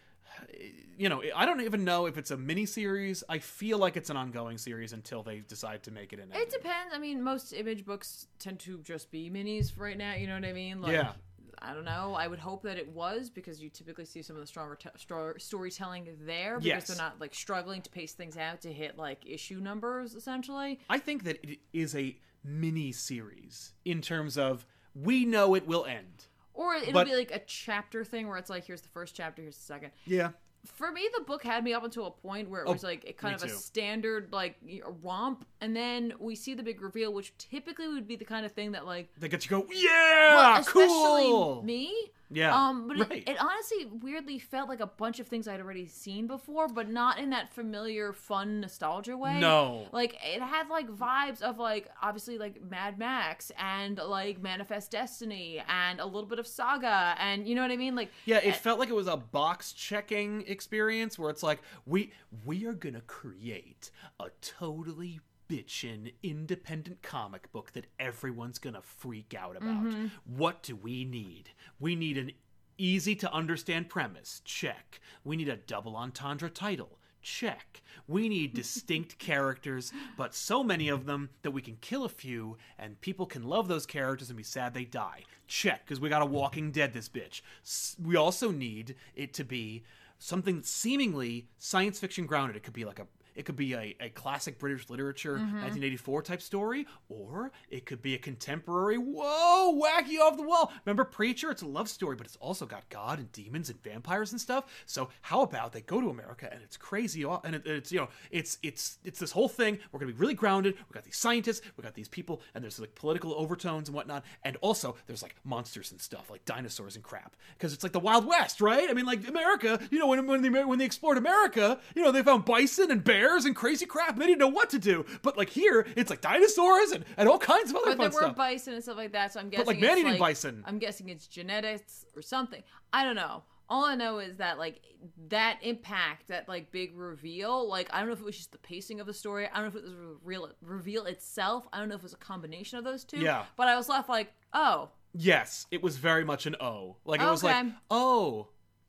you know, I don't even know if it's a mini series. I feel like it's an ongoing series until they decide to make it an. It depends. I mean, most Image books tend to just be minis right now. You know what I mean? Like, Yeah. I don't know. I would hope that it was because you typically see some of the stronger t- stor- storytelling there because Yes. they're not like struggling to pace things out to hit like issue numbers essentially. I think that it is a mini series in terms of we know it will end. Or it'll But- be like a chapter thing where it's like, here's the first chapter, here's the second. Yeah. For me, the book had me up until a point where it Oh, was like a kind me of a too. standard like romp, and then we see the big reveal, which typically would be the kind of thing that like They get you go, yeah, well, especially cool. me. Yeah. Um, but right. it, it honestly weirdly felt like a bunch of things I'd already seen before, but not in that familiar, fun nostalgia way. No. Like it had like vibes of like obviously like Mad Max and like Manifest Destiny and a little bit of Saga and you know what I mean? Like Yeah, it felt like it was a box checking experience where it's like we we are gonna create a totally bitchin' independent comic book that everyone's gonna freak out about. What do we need? We need an easy to understand premise. Check. We need a double entendre title. Check. We need distinct characters, but so many of them that we can kill a few and people can love those characters and be sad they die. Check, because we got a Walking Dead this bitch. S- We also need it to be something seemingly science fiction grounded. It could be like a It could be a, a classic British literature nineteen eighty-four type story, or it could be a contemporary, whoa, wacky off the wall. Remember Preacher? It's a love story, but it's also got God and demons and vampires and stuff. So how about they go to America and it's crazy, aw- and it, it's you know, it's it's it's this whole thing. We're gonna be really grounded. We got these scientists, we got these people, and there's like political overtones and whatnot, and also there's like monsters and stuff, like dinosaurs and crap, because it's like the Wild West, right? I mean, like America, you know, when when they when they explored America, you know, they found bison and bears and crazy crap and they didn't know what to do. But like here it's like dinosaurs and, and all kinds of other but there fun were stuff. bison and stuff like that, so I'm guessing like, it's man-eating like, bison. I'm guessing it's genetics or something. I don't know. All I know is that like that impact, that like big reveal, like I don't know if it was just the pacing of the story. I don't know if it was the real reveal itself. I don't know if it was a combination of those two. Yeah. But I was left like, oh, Yes, it was very much an O. Like it was like, Okay. oh,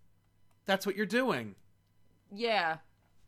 that's what you're doing. yeah.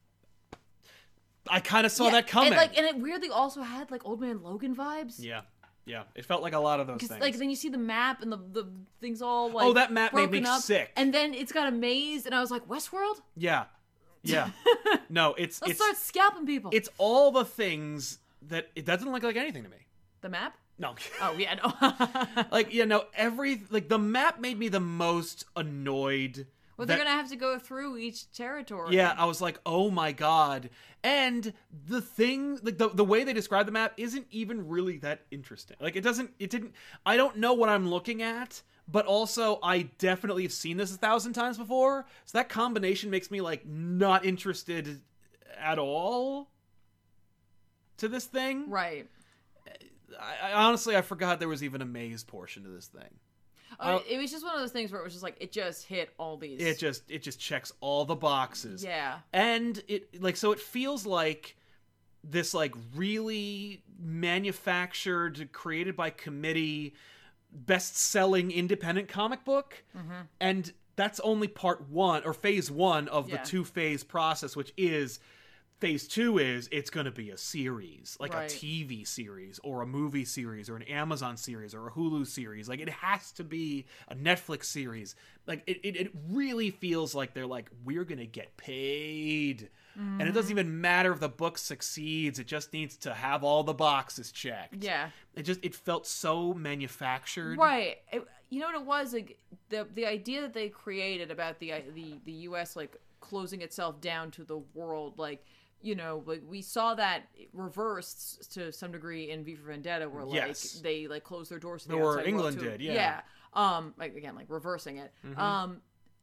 I kind of saw Yeah, that coming. And like, and it weirdly also had like Old Man Logan vibes. yeah, yeah. It felt like a lot of those Because things. like then you see the map and the the things all like Oh, that map made broken me up, sick. and then it's got a maze, and I was like, Westworld. yeah, yeah. No, it's Let's it's start scalping people. it's all the things that it doesn't look like anything to me. The map. No. Oh yeah, no. Like, you know, every like the map made me the most annoyed. Well, that- they're gonna have to go through each territory. Yeah, I was like, oh my god. And the thing, like the, the way they describe the map isn't even really that interesting. Like it doesn't, it didn't, I don't know what I'm looking at, but also I definitely have seen this a thousand times before. So that combination makes me like not interested at all to this thing. Right. I, I honestly, I forgot there was even a maze portion to this thing. Oh, Uh, it was just one of those things where it was just like it just hit all these. It just it just checks all the boxes. Yeah. And it like so it feels like this like really manufactured, created by committee, best-selling independent comic book. Mm-hmm. And that's only part one or phase one of the Yeah. two-phase process, which is phase two is it's going to be a series, like Right. a T V series or a movie series or an Amazon series or a Hulu series. Like it has to be a Netflix series. Like it, it, it really feels like they're like, we're going to get paid. And it doesn't even matter if the book succeeds. It just needs to have all the boxes checked. Yeah. It just, it felt so manufactured. Right. It, you know what it was like the the idea that they created about the the the U S like closing itself down to the world, like. You know, like we saw that reversed to some degree in V for Vendetta, where like Yes. they like closed their doors to the Or outside England world too. did, yeah. Yeah. Um, like again, like reversing it. Mm-hmm. Um,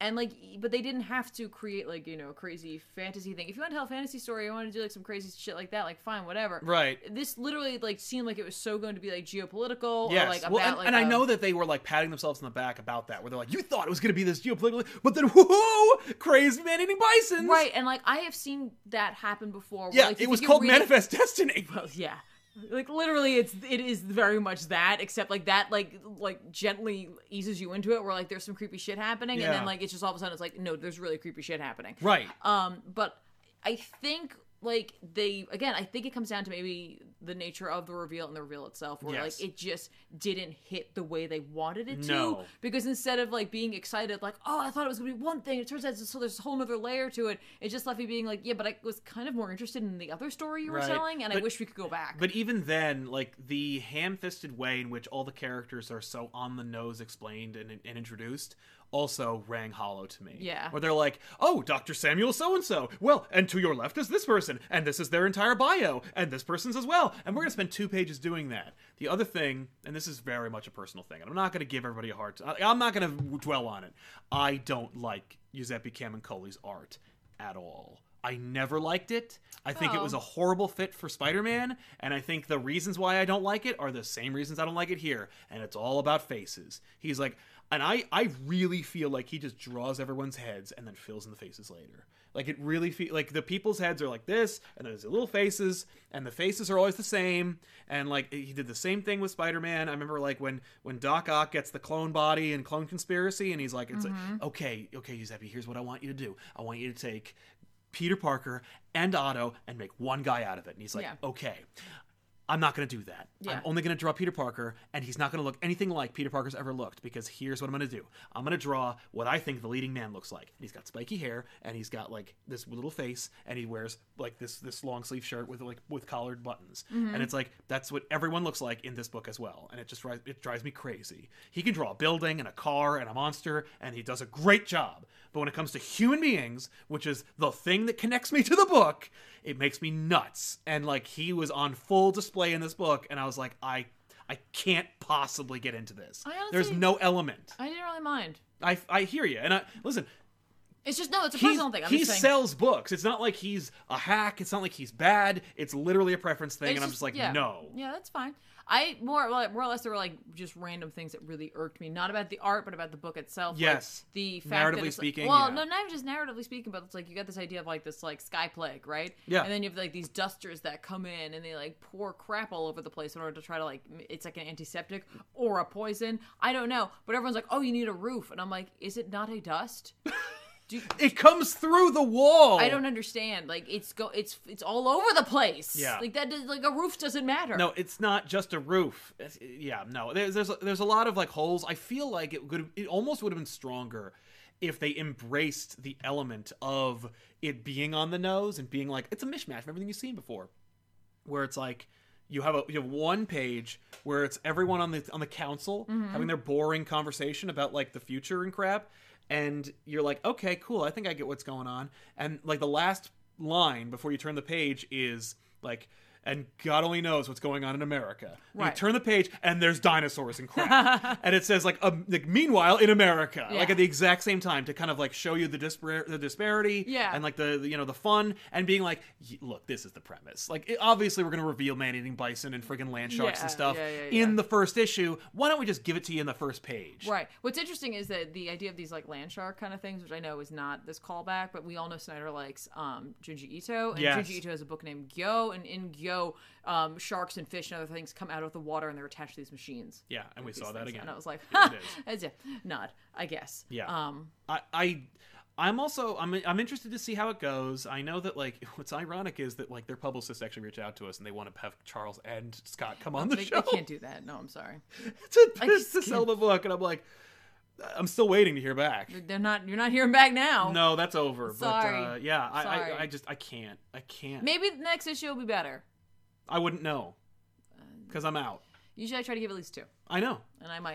And like, but they didn't have to create like, you know, a crazy fantasy thing. If you want to tell a fantasy story, you want to do like some crazy shit like that, like fine, whatever. Right. This literally like seemed like it was so going to be like geopolitical. Yes. Or, like, well, about, and, like, and I a- know that they were like patting themselves on the back about that, where they're like, you thought it was going to be this geopolitical, but then whoo, crazy man-eating bisons. Right, and like I have seen that happen before. Where, Yeah, like, it if was you called read- Manifest Destiny. Well, yeah. Like literally it's it is very much that, except like that like like gently eases you into it where like there's some creepy shit happening and Yeah. then like it's just all of a sudden it's like no, there's really creepy shit happening. Right. Um but I think like they again, I think it comes down to maybe the nature of the reveal and the reveal itself where Yes. like it just didn't hit the way they wanted it to. No. Because instead of like being excited like, oh, I thought it was gonna be one thing, it turns out so there's a whole other layer to it, it just left me being like, yeah, but I was kind of more interested in the other story you were Right. telling and I But- wish we could go back. But even then, like the ham-fisted way in which all the characters are so on the nose explained and, and introduced also rang hollow to me. Yeah. Where they're like, oh, Doctor Samuel so-and-so. Well, and to your left is this person, and this is their entire bio, and this person's as well. And we're going to spend two pages doing that. The other thing, and this is very much a personal thing, and I'm not going to give everybody a hard time. I'm not going to dwell on it. I don't like Giuseppe Camuncoli's art at all. I never liked it. I think it Oh. was a horrible fit for Spider-Man, and I think the reasons why I don't like it are the same reasons I don't like it here, and it's all about faces. He's like, and I, I really feel like he just draws everyone's heads and then fills in the faces later. Like it really feel like the people's heads are like this, and there's the little faces, and the faces are always the same. And like he did the same thing with Spider-Man. I remember like when when Doc Ock gets the clone body and Clone Conspiracy, and he's like, it's like, okay, okay, Giuseppe, here's what I want you to do. I want you to take Peter Parker and Otto and make one guy out of it. And he's like, Yeah. okay, I'm not going to do that. Yeah. I'm only going to draw Peter Parker, and he's not going to look anything like Peter Parker's ever looked, because here's what I'm going to do. I'm going to draw what I think the leading man looks like. And he's got spiky hair, and he's got like this little face, and he wears like this this long sleeve shirt with like with collared buttons. And it's like that's what everyone looks like in this book as well. And it just drives it drives me crazy. He can draw a building and a car and a monster, and he does a great job. But when it comes to human beings, which is the thing that connects me to the book, it makes me nuts. And like he was on full display in this book, and I was like, I I can't possibly get into this. I honestly- There's no element. I didn't really mind. I I hear you, and I listen. It's just no, it's a He's, personal thing. I'm he just saying. sells books. It's not like he's a hack. It's not like he's bad. It's literally a preference thing, It's and I'm just like, yeah. no. Yeah, that's fine. I more well, more or less there were like just random things that really irked me, not about the art, but about the book itself. Yes. like, the fact that Narratively it's, like- speaking, Well, yeah. no, not even just narratively speaking, but it's like you got this idea of like this like sky plague, right? Yeah. And then you have like these dusters that come in and they like pour crap all over the place in order to try to like m- it's like an antiseptic or a poison. I don't know, but everyone's like, oh, you need a roof, and I'm like, is it not a dust? Do, It comes through the wall. I don't understand. Like it's go, it's it's all over the place. Yeah. Like that. Does, like a roof doesn't matter. No, it's not just a roof. It's- yeah, no. There's there's a, there's a lot of like holes. I feel like it could it almost would have been stronger if they embraced the element of it being on the nose and being like it's a mishmash of everything you've seen before, where it's like you have a you have one page where it's everyone on the on the council having their boring conversation about like the future and crap, and you're like, okay, cool, I think I get what's going on, and like the last line before you turn the page is like, and God only knows what's going on in America. And Right. you turn the page, and there's dinosaurs and crap. And it says, like, um, like, meanwhile, in America. Yeah. Like, at the exact same time, to kind of, like, show you the, dispar- the disparity. Yeah. And, like, the, the, you know, the fun. And being like, y- look, this is the premise. Like, it, obviously, we're going to reveal man-eating bison and friggin' land sharks Yeah, and stuff yeah, yeah, in yeah. the first issue. Why don't we just give it to you in the first page? Right. What's interesting is that the idea of these like land shark kind of things, which I know is not this callback, but we all know Snyder likes um, Junji Ito, and Yes. Junji Ito has a book named Gyo, and in Gyo, um, sharks and fish and other things come out of the water and they're attached to these machines. Yeah, and we These saw that things. again. And I was like, Here ha, it is. that's a nod, I guess. Yeah. Um, I, I I'm also I'm I'm interested to see how it goes. I know that like what's ironic is that like their publicists actually reach out to us and they want to have Charles and Scott come on the they, show they can't do that. No, I'm sorry. to, I to, just to sell the book, and I'm like, I'm still waiting to hear back. They're not. You're not hearing back now. No, that's over. Sorry. But uh, yeah, I, Sorry. I I just I can't I can't. Maybe the next issue will be better. I wouldn't know because I'm out. Usually, I try to give at least two, I know. and I might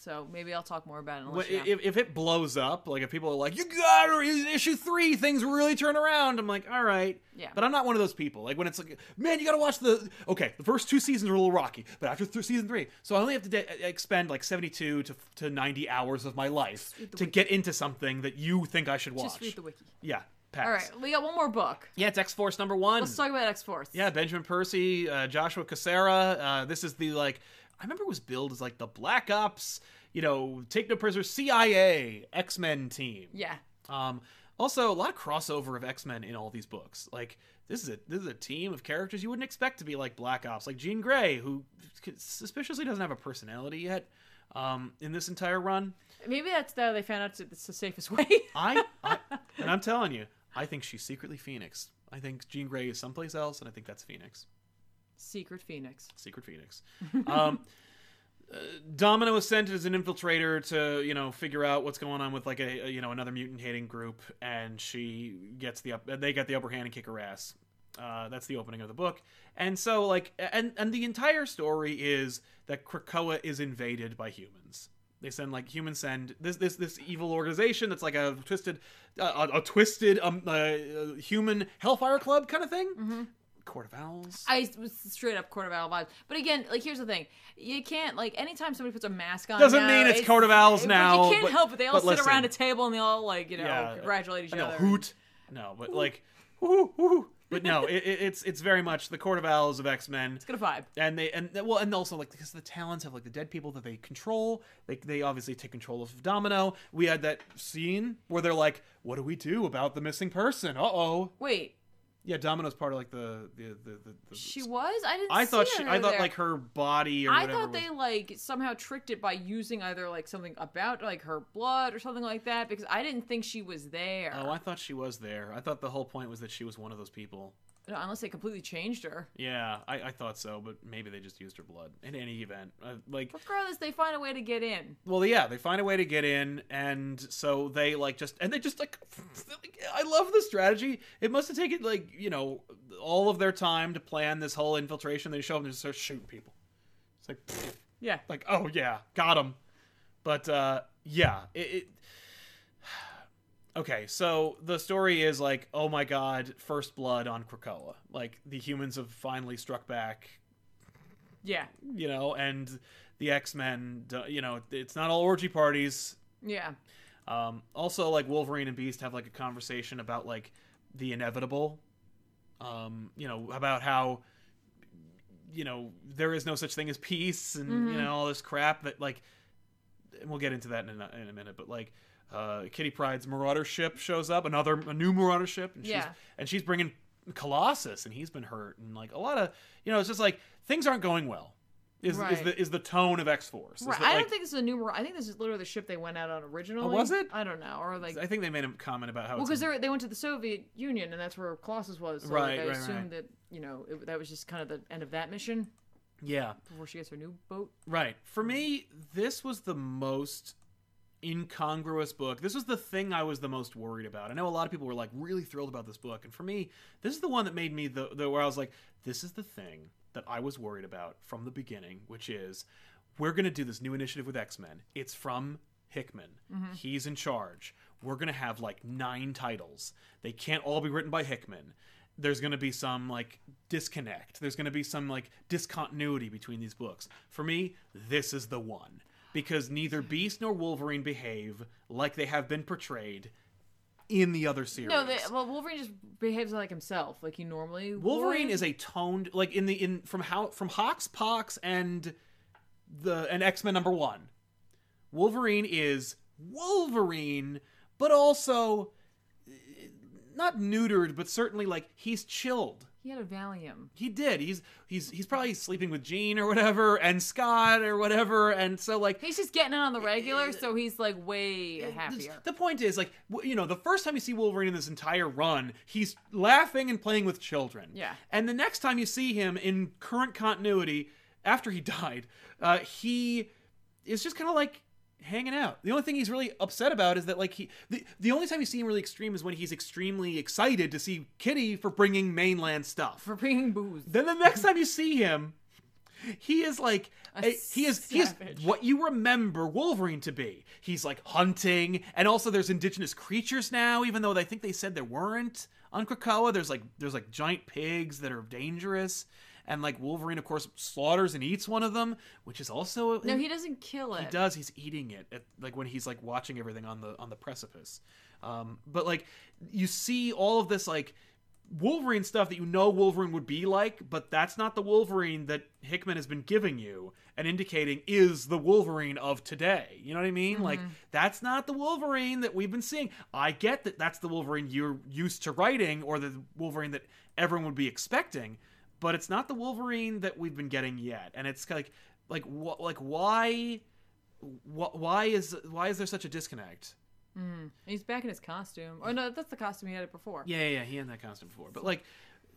So maybe I'll talk more about it. Well, You know. if, if it blows up, like if people are like, you got to issue three, things really turn around. I'm like, all right. Yeah. But I'm not one of those people. Like when it's like, man, you got to watch the, okay, the first two seasons are a little rocky, but after th- season three, so I only have to de- expend like seventy-two to, to ninety hours of my life to wiki. get into something that you think I should watch. Just read the wiki. Yeah. Pass. All right, we got one more book. Yeah, it's X-Force number one. Let's talk about X-Force. Yeah, Benjamin Percy, uh, Joshua Cassara. Uh, this is the, like, I remember it was billed as, like, the Black Ops, you know, Take No Prisoners, C I A, X-Men team. Yeah. Um, also, a lot of crossover of X-Men in all these books. Like, this is a this is a team of characters you wouldn't expect to be, like, Black Ops. Like Jean Grey, who suspiciously doesn't have a personality yet um, in this entire run. Maybe that's how they found out it's the safest way. I, I And I'm telling you, I think she's secretly Phoenix. I think Jean Grey is someplace else, and I think that's Phoenix. Secret Phoenix. Secret Phoenix. Um, uh, Domino is sent as an infiltrator to, you know, figure out what's going on with like a, a you know another mutant hating group, and she gets the up. They get the upper hand and kick her ass. Uh, that's the opening of the book, and so like, and and the entire story is that Krakoa is invaded by humans. They send like humans send this this this evil organization that's like a twisted, uh, a, a twisted um uh, human Hellfire Club kind of thing. Mm-hmm. Court of Owls. I was straight up Court of Owl vibes. But again, like here's the thing: you can't like anytime somebody puts a mask on. Doesn't now, mean it's Court of Owls but now, You can't but- help it. They all but sit listen. around a table and they all like you know Yeah. congratulate each I know, other. hoot. No, but like, woo, woo. But no, it, it, it's it's very much the Court of Owls of X-Men. It's got a vibe. And they and well, and also like because the talents have like the dead people that they control. They they obviously take control of Domino. We had that scene where they're like, "What do we do about the missing person?" Uh oh. Wait, Yeah, Domino's part of like the the the. the, the she was? I didn't. I thought see she. her I thought there. like her body or I whatever. thought was- they like somehow tricked it by using either like something about like her blood or something like that because I didn't think she was there. Oh, I thought she was there. I thought the whole point was that she was one of those people. No, unless they completely changed her. Yeah, I, I thought so, but maybe they just used her blood. In any event, uh, like, Regardless, they find a way to get in. well, yeah, they find a way to get in, and so they like just and they just like, I love the strategy. It must have taken like you know all of their time to plan this whole infiltration. They show up and they just start shooting people. It's like, pfft, Yeah. like oh yeah, got him. But uh, yeah, it. it Okay, so the story is like, oh my god, first blood on Krakoa. Like, the humans have finally struck back, Yeah. you know, and the X-Men, do- you know, it's not all orgy parties. Yeah. Um, also, like, Wolverine and Beast have, like, a conversation about, like, the inevitable. Um, you know, about how, you know, there is no such thing as peace and, Mm-hmm. you know, all this crap that, like, and we'll get into that in a, in a minute, but, like, Uh, Kitty Pryde's Marauder ship shows up, another a new Marauder ship, and she's Yeah. and she's bringing Colossus, and he's been hurt, and like a lot of you know, it's just like things aren't going well. Is is Right. the is the tone of X-Force? Is Right. that, I like- don't think this is a new. Mar- I think this is literally the ship they went out on originally. Oh, was it? I don't know. Or like, I think they made a comment about how well, it's because they went to the Soviet Union and that's where Colossus was. So Right, like, I right, assumed right. that you know it, that was just kind of the end of that mission yeah, before she gets her new boat. right. For me, this was the most incongruous book. This was the thing I was the most worried about. I know a lot of people were like really thrilled about this book, and for me, this is the one that made me the, the where I was like, this is the thing that I was worried about from the beginning, which is we're going to do this new initiative with X-Men. It's from Hickman. He's in charge. We're going to have like nine titles. They can't all be written by Hickman. There's going to be some like disconnect. There's going to be some like discontinuity between these books. For me, this is the one. Because neither Beast nor Wolverine behave like they have been portrayed in the other series. No, they, well, Wolverine just behaves like himself, like he normally. Wolverine would. is a toned like in the in from how from Hawks, Pox, and the and X-Men number one. Wolverine is Wolverine, but also eh, not neutered, but certainly like he's chilled. He had a Valium. He did. He's he's he's probably sleeping with Jean or whatever, and Scott or whatever, and so like He's just getting it on the regular, so he's like way happier. the point is like w- you know the first time you see Wolverine in this entire run, he's laughing and playing with children. Yeah. And the next time you see him in current continuity, after he died, uh, he is just kind of like hanging out. The only thing he's really upset about is that like he the, the only time you see him really extreme is when he's extremely excited to see Kitty for bringing mainland stuff. For bringing booze. Then the next time you see him, he is like A a, he is he is savage. what you remember Wolverine to be. He's like hunting, and also there's indigenous creatures now, even though I think they said there weren't on Krakoa. There's like there's like giant pigs that are dangerous, and like Wolverine, of course, slaughters and eats one of them, which is also No, he doesn't kill it. he does. He's eating it, at, like when he's like watching everything on the on the precipice. Um, but like you see all of this like Wolverine stuff that you know Wolverine would be like, but that's not the Wolverine that Hickman has been giving you and indicating is the Wolverine of today. You know what I mean? Mm-hmm. Like that's not the Wolverine that we've been seeing. I get that that's the Wolverine you're used to writing, or the Wolverine that everyone would be expecting, but it's not the Wolverine that we've been getting yet. And it's like like wh- like why wh- why is why is there such a disconnect? Mm. He's back in his costume. Or no, that's the costume he had it before. Yeah, yeah, yeah, he had that costume before. But like,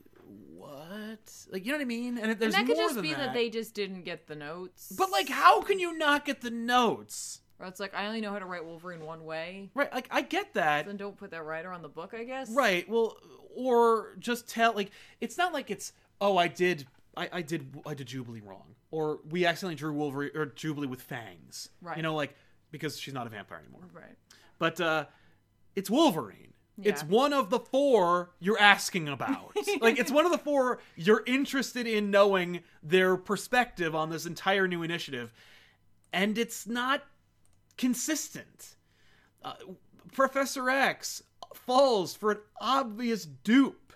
what? Like, you know what I mean? And it, there's and that could more just than be that. that they just didn't get the notes. But like, how can you not get the notes? Or it's like, I only know how to write Wolverine one way. Right? Like, I get that. Then don't put that writer on the book, I guess. Right. Well, or just tell like it's not like it's oh I did I, I did I did Jubilee wrong, or we accidentally drew Wolverine or Jubilee with fangs. Right. You know, like because she's not a vampire anymore. Right. But uh, it's Wolverine. Yeah. It's one of the four you're asking about. Like, it's one of the four you're interested in knowing their perspective on this entire new initiative. And it's not consistent. Uh, Professor X falls for an obvious dupe.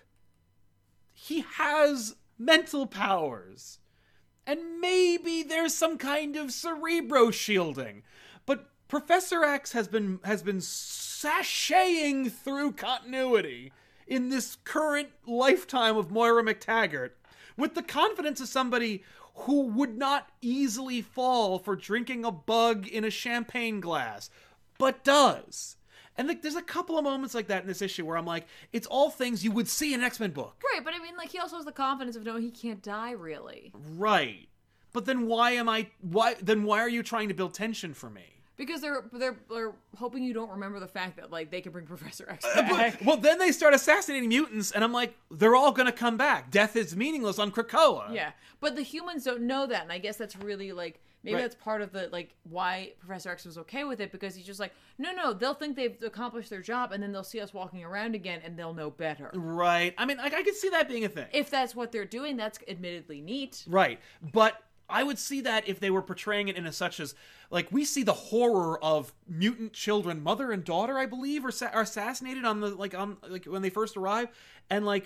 He has mental powers. And maybe there's some kind of cerebro shielding. But Professor X has been has been sashaying through continuity in this current lifetime of Moira McTaggart with the confidence of somebody who would not easily fall for drinking a bug in a champagne glass, but does. And like, there's a couple of moments like that in this issue where I'm like, it's all things you would see in an X-Men book. Right, but I mean, like, he also has the confidence of knowing he can't die, really. Right. But then why am I, why, then why are you trying to build tension for me? Because they're they're they're hoping you don't remember the fact that like they can bring Professor X Uh, back. but- well, then they start assassinating mutants, and I'm like, they're all gonna come back. Death is meaningless on Krakoa. Yeah, but the humans don't know that, and I guess that's really like maybe Right. that's part of the like why Professor X was okay with it, because he's just like, no, no, they'll think they've accomplished their job, and then they'll see us walking around again, and they'll know better. Right. I mean, like, I could see that being a thing. If that's what they're doing, that's admittedly neat. Right. But I would see that if they were portraying it in a such as, like, we see the horror of mutant children, mother and daughter, I believe, are, sa- are assassinated on the, like, on, like, when they first arrive. And, like,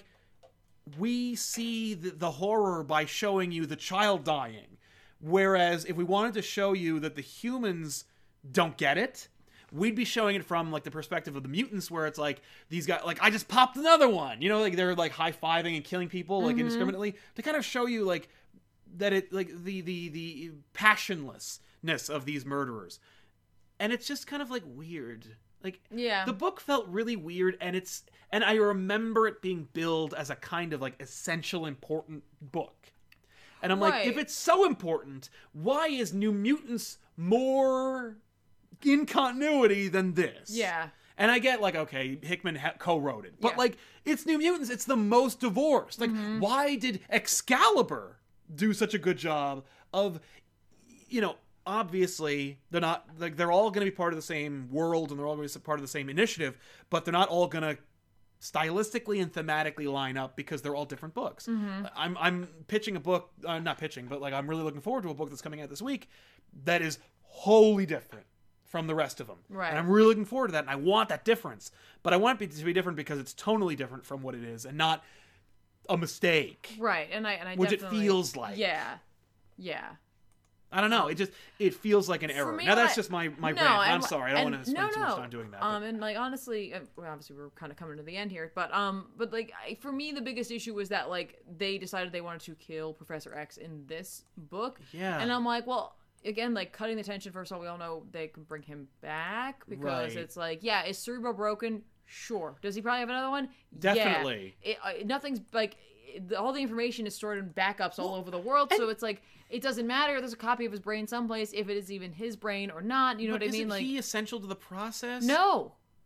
we see the, the horror by showing you the child dying. Whereas if we wanted to show you that the humans don't get it, we'd be showing it from, like, the perspective of the mutants, where it's like, these guys, like, I just popped another one. You know, like, they're, like, high-fiving and killing people, like, indiscriminately. To kind of show you, like, that it, like, the, the, the passionlessness of these murderers. And it's just kind of, like, weird. Like, Yeah. the book felt really weird, and it's, and I remember it being billed as a kind of, like, essential, important book. And I'm like, Right. if it's so important, why is New Mutants more in continuity than this? Yeah. And I get, like, okay, Hickman ha- co-wrote it. But, Yeah. like, it's New Mutants. It's the most divorced. Like, why did Excalibur do such a good job of, you know, obviously, they're not, like, they're all going to be part of the same world, and they're all going to be part of the same initiative, but they're not all going to stylistically and thematically line up because they're all different books. I'm I'm pitching a book, uh, not pitching, but, like, I'm really looking forward to a book that's coming out this week that is wholly different from the rest of them. Right. And I'm really looking forward to that, and I want that difference. But I want it to be different because it's tonally different from what it is, and not a mistake. Right, and I and I Which it definitely, feels like. Yeah. Yeah. I don't know. It just it feels like an error. me, now that's I- just my my No, rant. I'm and- sorry. I don't and- want to spend no, too no. much time doing that. Um, but- and like honestly, uh, well, obviously we're kind of coming to the end here, but um, but like I, for me, the biggest issue was that like they decided they wanted to kill Professor X in this book. Yeah. And I'm like, well, again, like cutting the tension. First of all, we all know they can bring him back because Right. it's like, yeah, is Cerebro broken? Sure. Does he probably have another one? Definitely. Yeah. It, uh, nothing's like. The, all the information is stored in backups all over the world, so it's like it doesn't matter. There's a copy of his brain someplace, if it is even his brain or not. You know But what I mean? isn't Like, he essential to the process? no,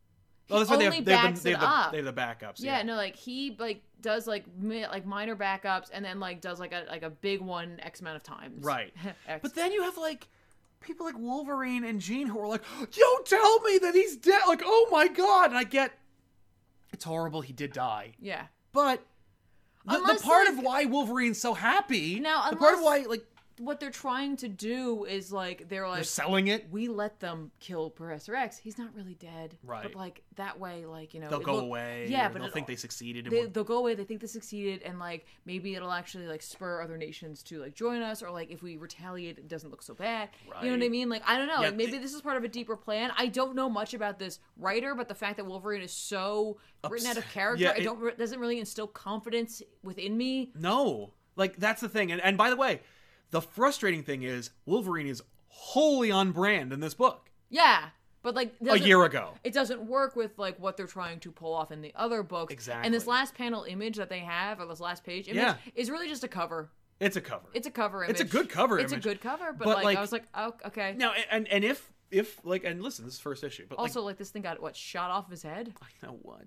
Oh, that's right. They only have, they have, backs the, they, have it the, up. they have the backups. Yeah, Yeah, no, like he like does like mi- like minor backups and then like does like a like a big one X amount of times. right. X. But then you have like people like Wolverine and Jean who are like, "Don't tell me that he's dead!" Like, oh my god! And I get it's horrible. He did die, yeah. but the, the Unless, part like- of why Wolverine's so happy, Now, the part of unless- why like What they're trying to do is like they're they're like selling it, we let them kill Professor X. He's not really dead, Right. But like that way, like you know, they'll it go look- away. Yeah, or but they'll it- think they succeeded. And They, we'll- they'll go away. They think they succeeded, and like maybe it'll actually like spur other nations to like join us, or like if we retaliate, it doesn't look so bad. You know what I Right. mean? Like I don't know. Yeah, like maybe it- this is part of a deeper plan. I don't know much about this writer, but the fact that Wolverine is so written out of character, Yeah, I it- don't re- doesn't really instill confidence within me. No, like that's the thing. And and by the way, the frustrating thing is Wolverine is wholly on brand in this book. Yeah, but like A doesn't- year ago. it doesn't work with like what they're trying to pull off in the other books. Exactly. And this last panel image that they have, or this last page image, Yeah. is really just a cover. It's a cover. It's a cover image. It's a good cover It's image. a good cover, but, But, like, like- I was like, oh, okay. Now, and and if if like and listen, this is first issue, but Also, like, this thing got what shot off his head. like I know what.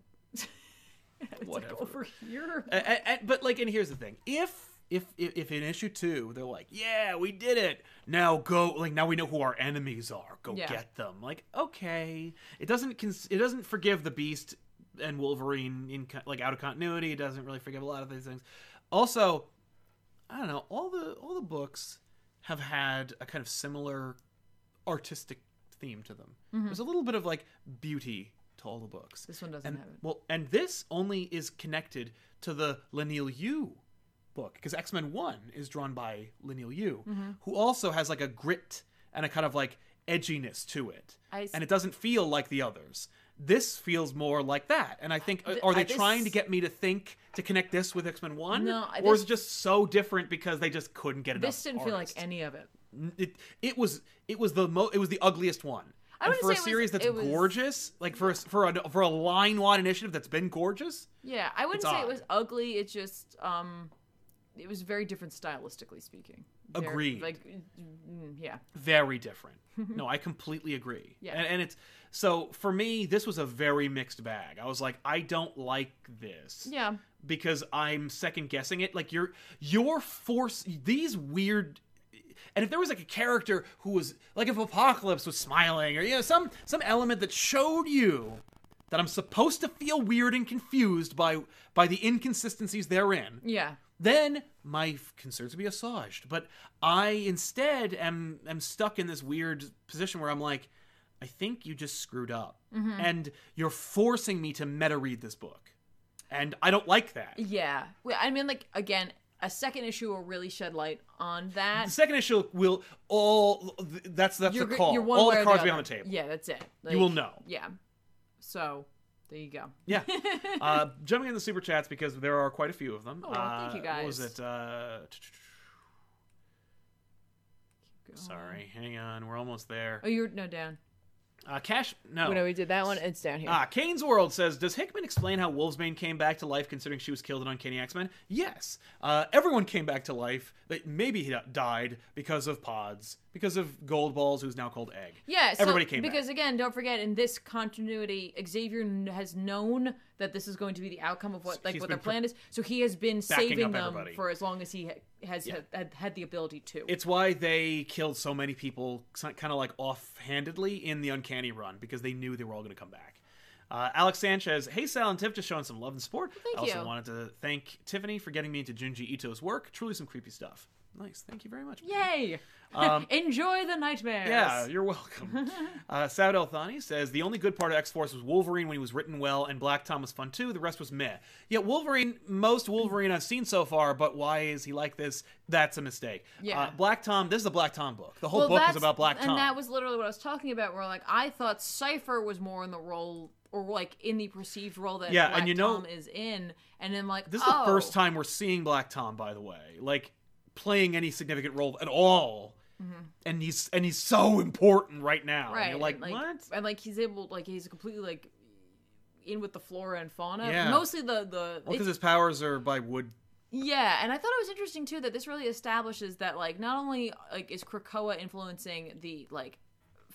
It's Whatever. like over here. A- a- a- but like, and here's the thing: if if if if in issue two they're like, yeah, we did it. Now go. Like now we know who our enemies are. Go Yeah. get them. Like okay, it doesn't cons- it doesn't forgive the Beast and Wolverine in co- like out of continuity. It doesn't really forgive a lot of these things. Also, I don't know. All the all the books have had a kind of similar artistic theme to them. There's a little bit of like beauty to all the books. This one doesn't and, have it. Well, and this only is connected to the Lenil Yu book because X-Men one is drawn by Lenil Yu, Mm-hmm. who also has like a grit and a kind of like edginess to it, I s- and it doesn't feel like the others. This feels more like that, and I think Th- are they I- this- trying to get me to think to connect this with X-Men one, No, I- or is this- it just so different because they just couldn't get enough? This didn't feel like artists? any of it. It it was it was the mo it was the ugliest one. I And wouldn't for a say it was- series that's it was- gorgeous, like for a, for a for a line wide initiative that's been gorgeous, Yeah, I wouldn't It's say odd. it was ugly. It just, um, it was very different stylistically speaking. Very- Agreed. Like, mm, yeah. very different. No, I completely agree. Yeah. And, and it's so for me, this was a very mixed bag. I was like, I don't like this. Yeah. Because I'm second guessing it. Like you're you're force these weird. And if there was like a character who was like if Apocalypse was smiling or you know some some element that showed you that I'm supposed to feel weird and confused by by the inconsistencies therein, Yeah. then my concerns would be assuaged. But I instead am am stuck in this weird position where I'm like, I think you just screwed up, Mm-hmm. and you're forcing me to meta read this book, and I don't like that. Yeah. Well, I mean, like, again, a second issue will really shed light on that. The second issue will all that's that's You're, the g- call. you're one All way the or cards the will be other. on the table. Yeah, that's it. You will Like, know. Yeah. So, there you go. Yeah. uh, jumping in the super chats because there are quite a few of them. Oh, well, thank you, Uh, What was guys. it? Uh, Go. sorry, hang on. We're almost there. Oh, you're, no, down. Uh, Cash. No. Oh, no, we did that one. It's down here. Ah, Kane's World says, does Hickman explain how Wolfsbane came back to life considering she was killed in Uncanny X-Men? Yes. Uh, everyone came back to life. But maybe he died because of Pods, because of Gold Balls, who's now called Egg. Yeah, so, Everybody came because back. again, don't forget in this continuity, Xavier kn- has known that this is going to be the outcome of what like He's what been their plan is. So he has been backing saving up them everybody. for as long as he ha- has Yeah. had, had, had the ability to. It's why they killed so many people kind of like offhandedly in the Uncanny run, because they knew they were all going to come back. Uh, Alex Sanchez, hey Sal and Tiff, just showing some love and support. Thank I also you. wanted to thank Tiffany for getting me into Junji Ito's work. Truly some creepy stuff. Nice. Thank you very much. Yay! Um, Enjoy the nightmares. Yeah, you're welcome. uh, Saud El Thani says, the only good part of X-Force was Wolverine when he was written well, and Black Tom was fun too. The rest was meh. Yeah, Wolverine, most Wolverine I've seen so far, but why is he like this? That's a mistake. Yeah. Uh, Black Tom, this is a Black Tom book. The whole Well, book is that's- about Black Tom. and that was literally what I was talking about. Where like I thought Cypher was more in the role, or like in the perceived role that Yeah, Black and you know- Tom is in, and then like This is oh, the first time we're seeing Black Tom, by the way. Like, playing any significant role at all. And he's and he's so important right now. And right? you're like, and, like, what? And like he's able, like he's completely like in with the flora and fauna. Yeah. Mostly the the Well, it's- because his powers are by wood. yeah, and I thought it was interesting too that this really establishes that like not only like is Krakoa influencing the like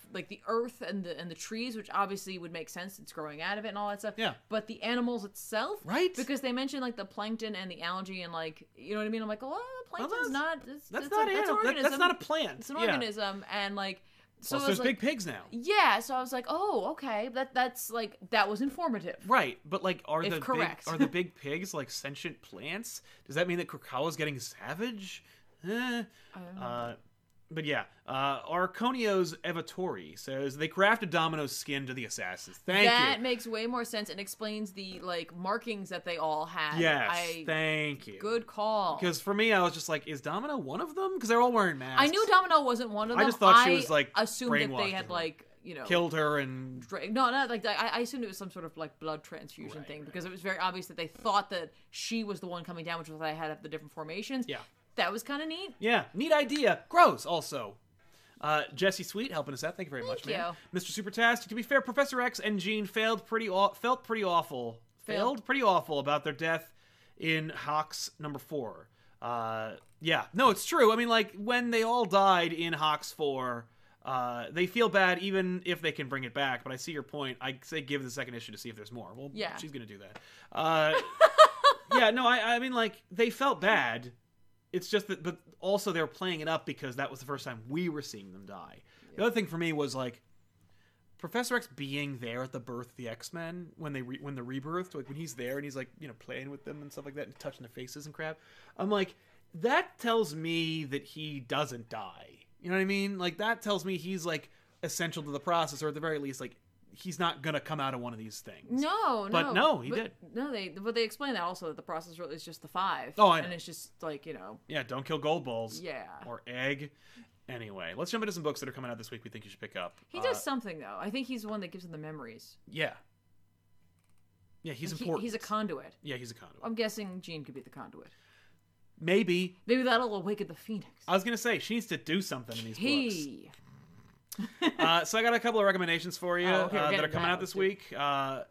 like the earth and the and the trees, which obviously would make sense. It's growing out of it and all that stuff. Yeah. But the animals itself, Right. Because they mentioned like the plankton and the algae and like you know what I mean. I'm like, well, plankton's that's- not. It's, That's it's not a, that's, animal. That- organism. that's not a plant. It's an Yeah. organism, and like so Plus, it was there's like, big pigs now. yeah. So I was like, oh, okay, that that's like that was informative. Right, but like, are If the correct. big, are the big pigs like sentient plants? Does that mean that Krakoa's getting savage? Eh. Uh, but yeah, uh, Arconio's Evatori says they crafted Domino's skin to the assassins. Thank that you. makes way more sense and explains the like markings that they all had. Yes, I, thank you. good call. Because for me, I was just like, is Domino one of them? Because they're all wearing masks. I knew Domino wasn't one of I them. just thought she was, like, assumed that brainwashed they had her. like you know Killed her and dra- no, not like that. I, I assumed it was some sort of like blood transfusion Right, thing right. because it was very obvious that they thought that she was the one coming down, which was why I had the different formations. yeah, That was kind of neat. yeah, neat idea. Gross, also. Uh, Jesse Sweet helping us out. Thank you very much, Thank man. you. Mister Supertastic. To be fair, Professor X and Jean failed pretty aw- felt pretty awful. Failed. Failed. pretty awful about their death in Hawks number four. Uh, yeah, no, it's true. I mean, like when they all died in Hawks four, uh, they feel bad even if they can bring it back. But I see your point. I say give the second issue to see if there's more. Well, Yeah. she's gonna do that. Uh, yeah, no, I, I mean, like they felt bad. It's just that, but also they were playing it up because that was the first time we were seeing them die. The other thing for me was like Professor X being there at the birth of the X-Men when they re- when the rebirth, like when he's there and he's like you know playing with them and stuff like that and touching their faces and crap. I'm like, that tells me that he doesn't die. You know what I mean? Like that tells me he's like essential to the process, or at the very least, like he's not gonna come out of one of these things. No, no. But no, he but, did. No, they but they explained that also that the process really is just the five. Oh, I know. and it's just like you know, Yeah, don't kill gold balls. yeah. Or egg. Anyway, let's jump into some books that are coming out this week we think you should pick up. He Uh, does something though. I think he's the one that gives them the memories. Yeah. Yeah, he's He- important. he's a conduit. Yeah, he's a conduit. I'm guessing Jean could be the conduit. Maybe. Maybe that'll awaken the phoenix. I was going to say, she needs to do something in these books. He. Uh, so I got a couple of recommendations for you Oh, okay, we're uh, that getting are coming that. out this Let's do it. week. Uh,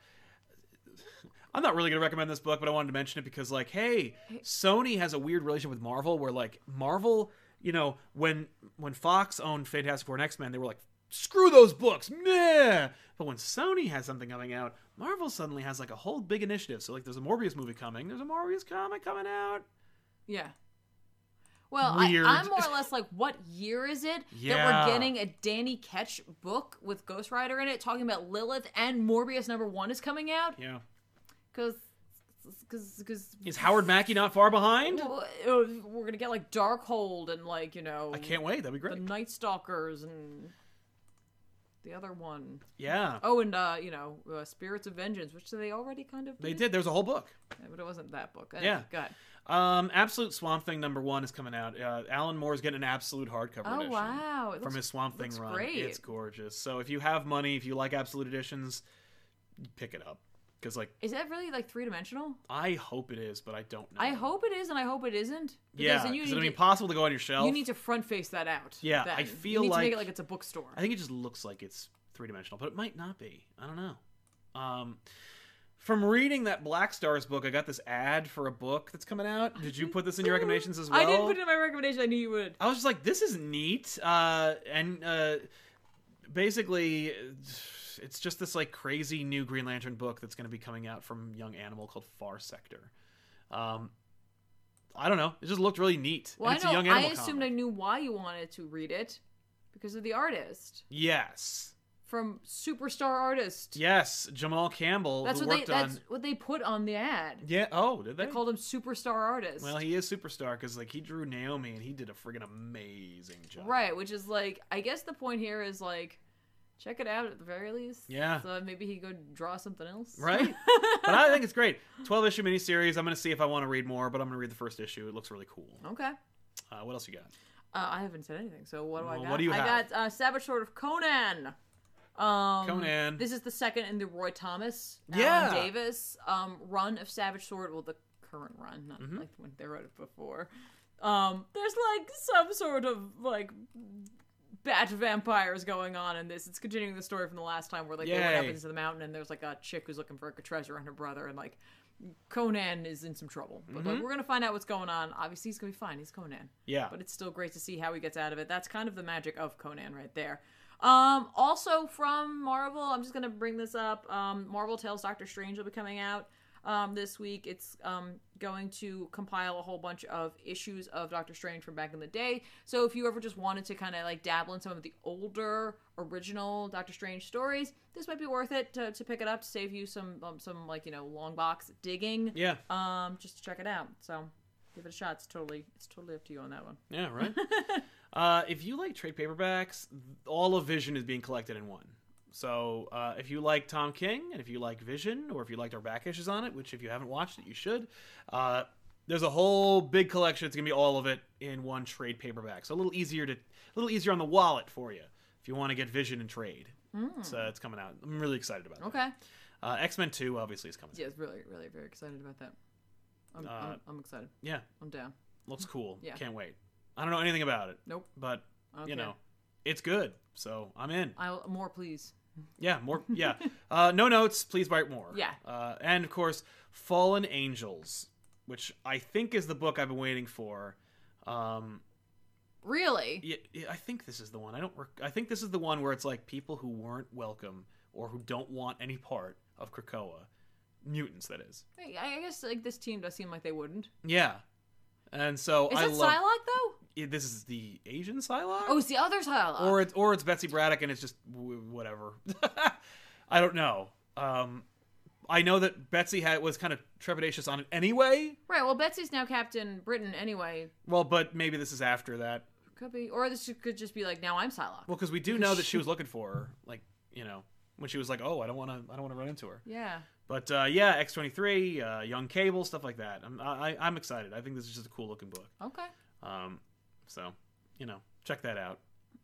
I'm not really going to recommend this book, but I wanted to mention it because, like, hey, Sony has a weird relationship with Marvel where, like, Marvel, you know, when when Fox owned Fantastic Four and X-Men, they were like, screw those books, meh. But when Sony has something coming out, Marvel suddenly has, like, a whole big initiative. So, like, there's a Morbius movie coming. There's a Morbius comic coming out. Yeah. Well, I, Weird. I'm more or less like, what year is it that Yeah. we're getting a Danny Ketch book with Ghost Rider in it talking about Lilith and Morbius number one is coming out? Yeah. Because, because, because Is Howard Mackie not far behind? we're gonna get like Darkhold and like you know I can't wait. That'd be the great. Night Stalkers and the other one. Yeah. Oh, and uh, you know, uh, Spirits of Vengeance, which they already kind of They did. did. There's a whole book. Yeah, but it wasn't that book. Yeah. Anyway, go ahead. Um, Absolute Swamp Thing number one is coming out. Uh, Alan Moore's getting an absolute hardcover Oh edition wow! It from looks, his Swamp Thing looks run. great. It's gorgeous. So if you have money, if you like absolute editions, pick it up. Because like Is that really like three dimensional? I hope it is, but I don't know. I hope it is, and I hope it isn't. Because Yeah, then you because need it'll be to, impossible to go on your shelf. you need to front face that out. Yeah, then. I feel you need to make like- it like it's a bookstore. I think it just looks like it's three dimensional, but it might not be. I don't know. Um, from reading that Black Stars book, I got this ad for a book that's coming out. Did you put this in your recommendations as well? I didn't put it in my recommendation. I knew you would. I was just like, this is neat. Uh, and uh, basically, it's just this like crazy new Green Lantern book that's going to be coming out from Young Animal called Far Sector. Um, I don't know. It just looked really neat. Well, And I it's know. a Young I Animal assumed comic. I knew why you wanted to read it because of the artist Yes. from Superstar Artist. Yes. Jamal Campbell, That's who what they. worked That's on... what they put on the ad. Yeah. Oh, did they? They called him Superstar Artist. Well, he is superstar because like he drew Naomi and he did a friggin' amazing job. Right, which is like, I guess the point here is like, check it out at the very least. Yeah. So maybe he could draw something else. Right? But I think it's great. twelve issue miniseries. I'm going to see if I want to read more, but I'm going to read the first issue. It looks really cool. Okay. Uh, what else you got? Uh, I haven't said anything. So what do I Well, got? what do you I have? got uh, Savage Sword of Conan. Um, Conan. This is the second in the Roy Thomas, Yeah. Alan Davis um, run of Savage Sword. Well, the current run, not Mm-hmm. like when they wrote it before. Um, there's like some sort of like batch of vampires going on in this. It's continuing the story from the last time where like they went up Yay. into the mountain and there's like a chick who's looking for a treasure and her brother and like Conan is in some trouble. But Mm-hmm. like we're gonna find out what's going on. Obviously he's gonna be fine. He's Conan. Yeah. But it's still great to see how he gets out of it. That's kind of the magic of Conan right there. Um, also from Marvel, I'm just gonna bring this up. Um, Marvel Tales Doctor Strange will be coming out um, this week. It's um, going to compile a whole bunch of issues of Doctor Strange from back in the day. So if you ever just wanted to kind of like dabble in some of the older original Doctor Strange stories, this might be worth it to, to pick it up to save you some um, some like you know long box digging. Yeah. Um, just to check it out. So give it a shot. It's totally it's totally up to you on that one. Yeah, right. uh, if you like trade paperbacks, all of Vision is being collected in one. So uh, if you like Tom King, and if you like Vision, or if you liked our back issues on it, which if you haven't watched it, you should, uh, there's a whole big collection. It's going to be all of it in one trade paperback. So a little easier to, a little easier on the wallet for you if you want to get Vision and trade. Mm. So it's coming out. I'm really excited about it. Okay. Uh, X-Men two obviously is coming. Yeah, it's really, really very excited about that. I'm, Uh, I'm, I'm excited. Yeah. I'm down. Looks cool. Yeah. Can't wait. I don't know anything about it. Nope. But, Okay. you know, it's good. So I'm in. I'll more, please. Yeah, more. Yeah. uh, no notes. Please write more. Yeah. Uh, and, of course, Fallen Angels, which I think is the book I've been waiting for. Um, Really? yeah, yeah, I think this is the one. I don't. Rec- I think this is the one where it's like people who weren't welcome or who don't want any part of Krakoa. Mutants, that is. I I guess like this team does seem like they wouldn't. Yeah. And so Is I it love. Psylocke though? Yeah, this is the Asian Psylocke? Oh, it's the other Psylocke. or it's or it's Betsy Braddock and it's just w- whatever. I don't know. Um, I know that Betsy had was kind of trepidatious on it anyway. Right. Well, Betsy's now Captain Britain anyway. Well, but maybe this is after that. Could be, or this could just be like now I'm Psylocke. Well, because we do know that she was looking for her, like you know, when she was like, "Oh, I don't want to, I don't want to run into her." Yeah. But uh, yeah, X twenty-three, uh, Young Cable, stuff like that. I'm I, I'm excited. I think this is just a cool looking book. Okay. Um, so you know, check that out.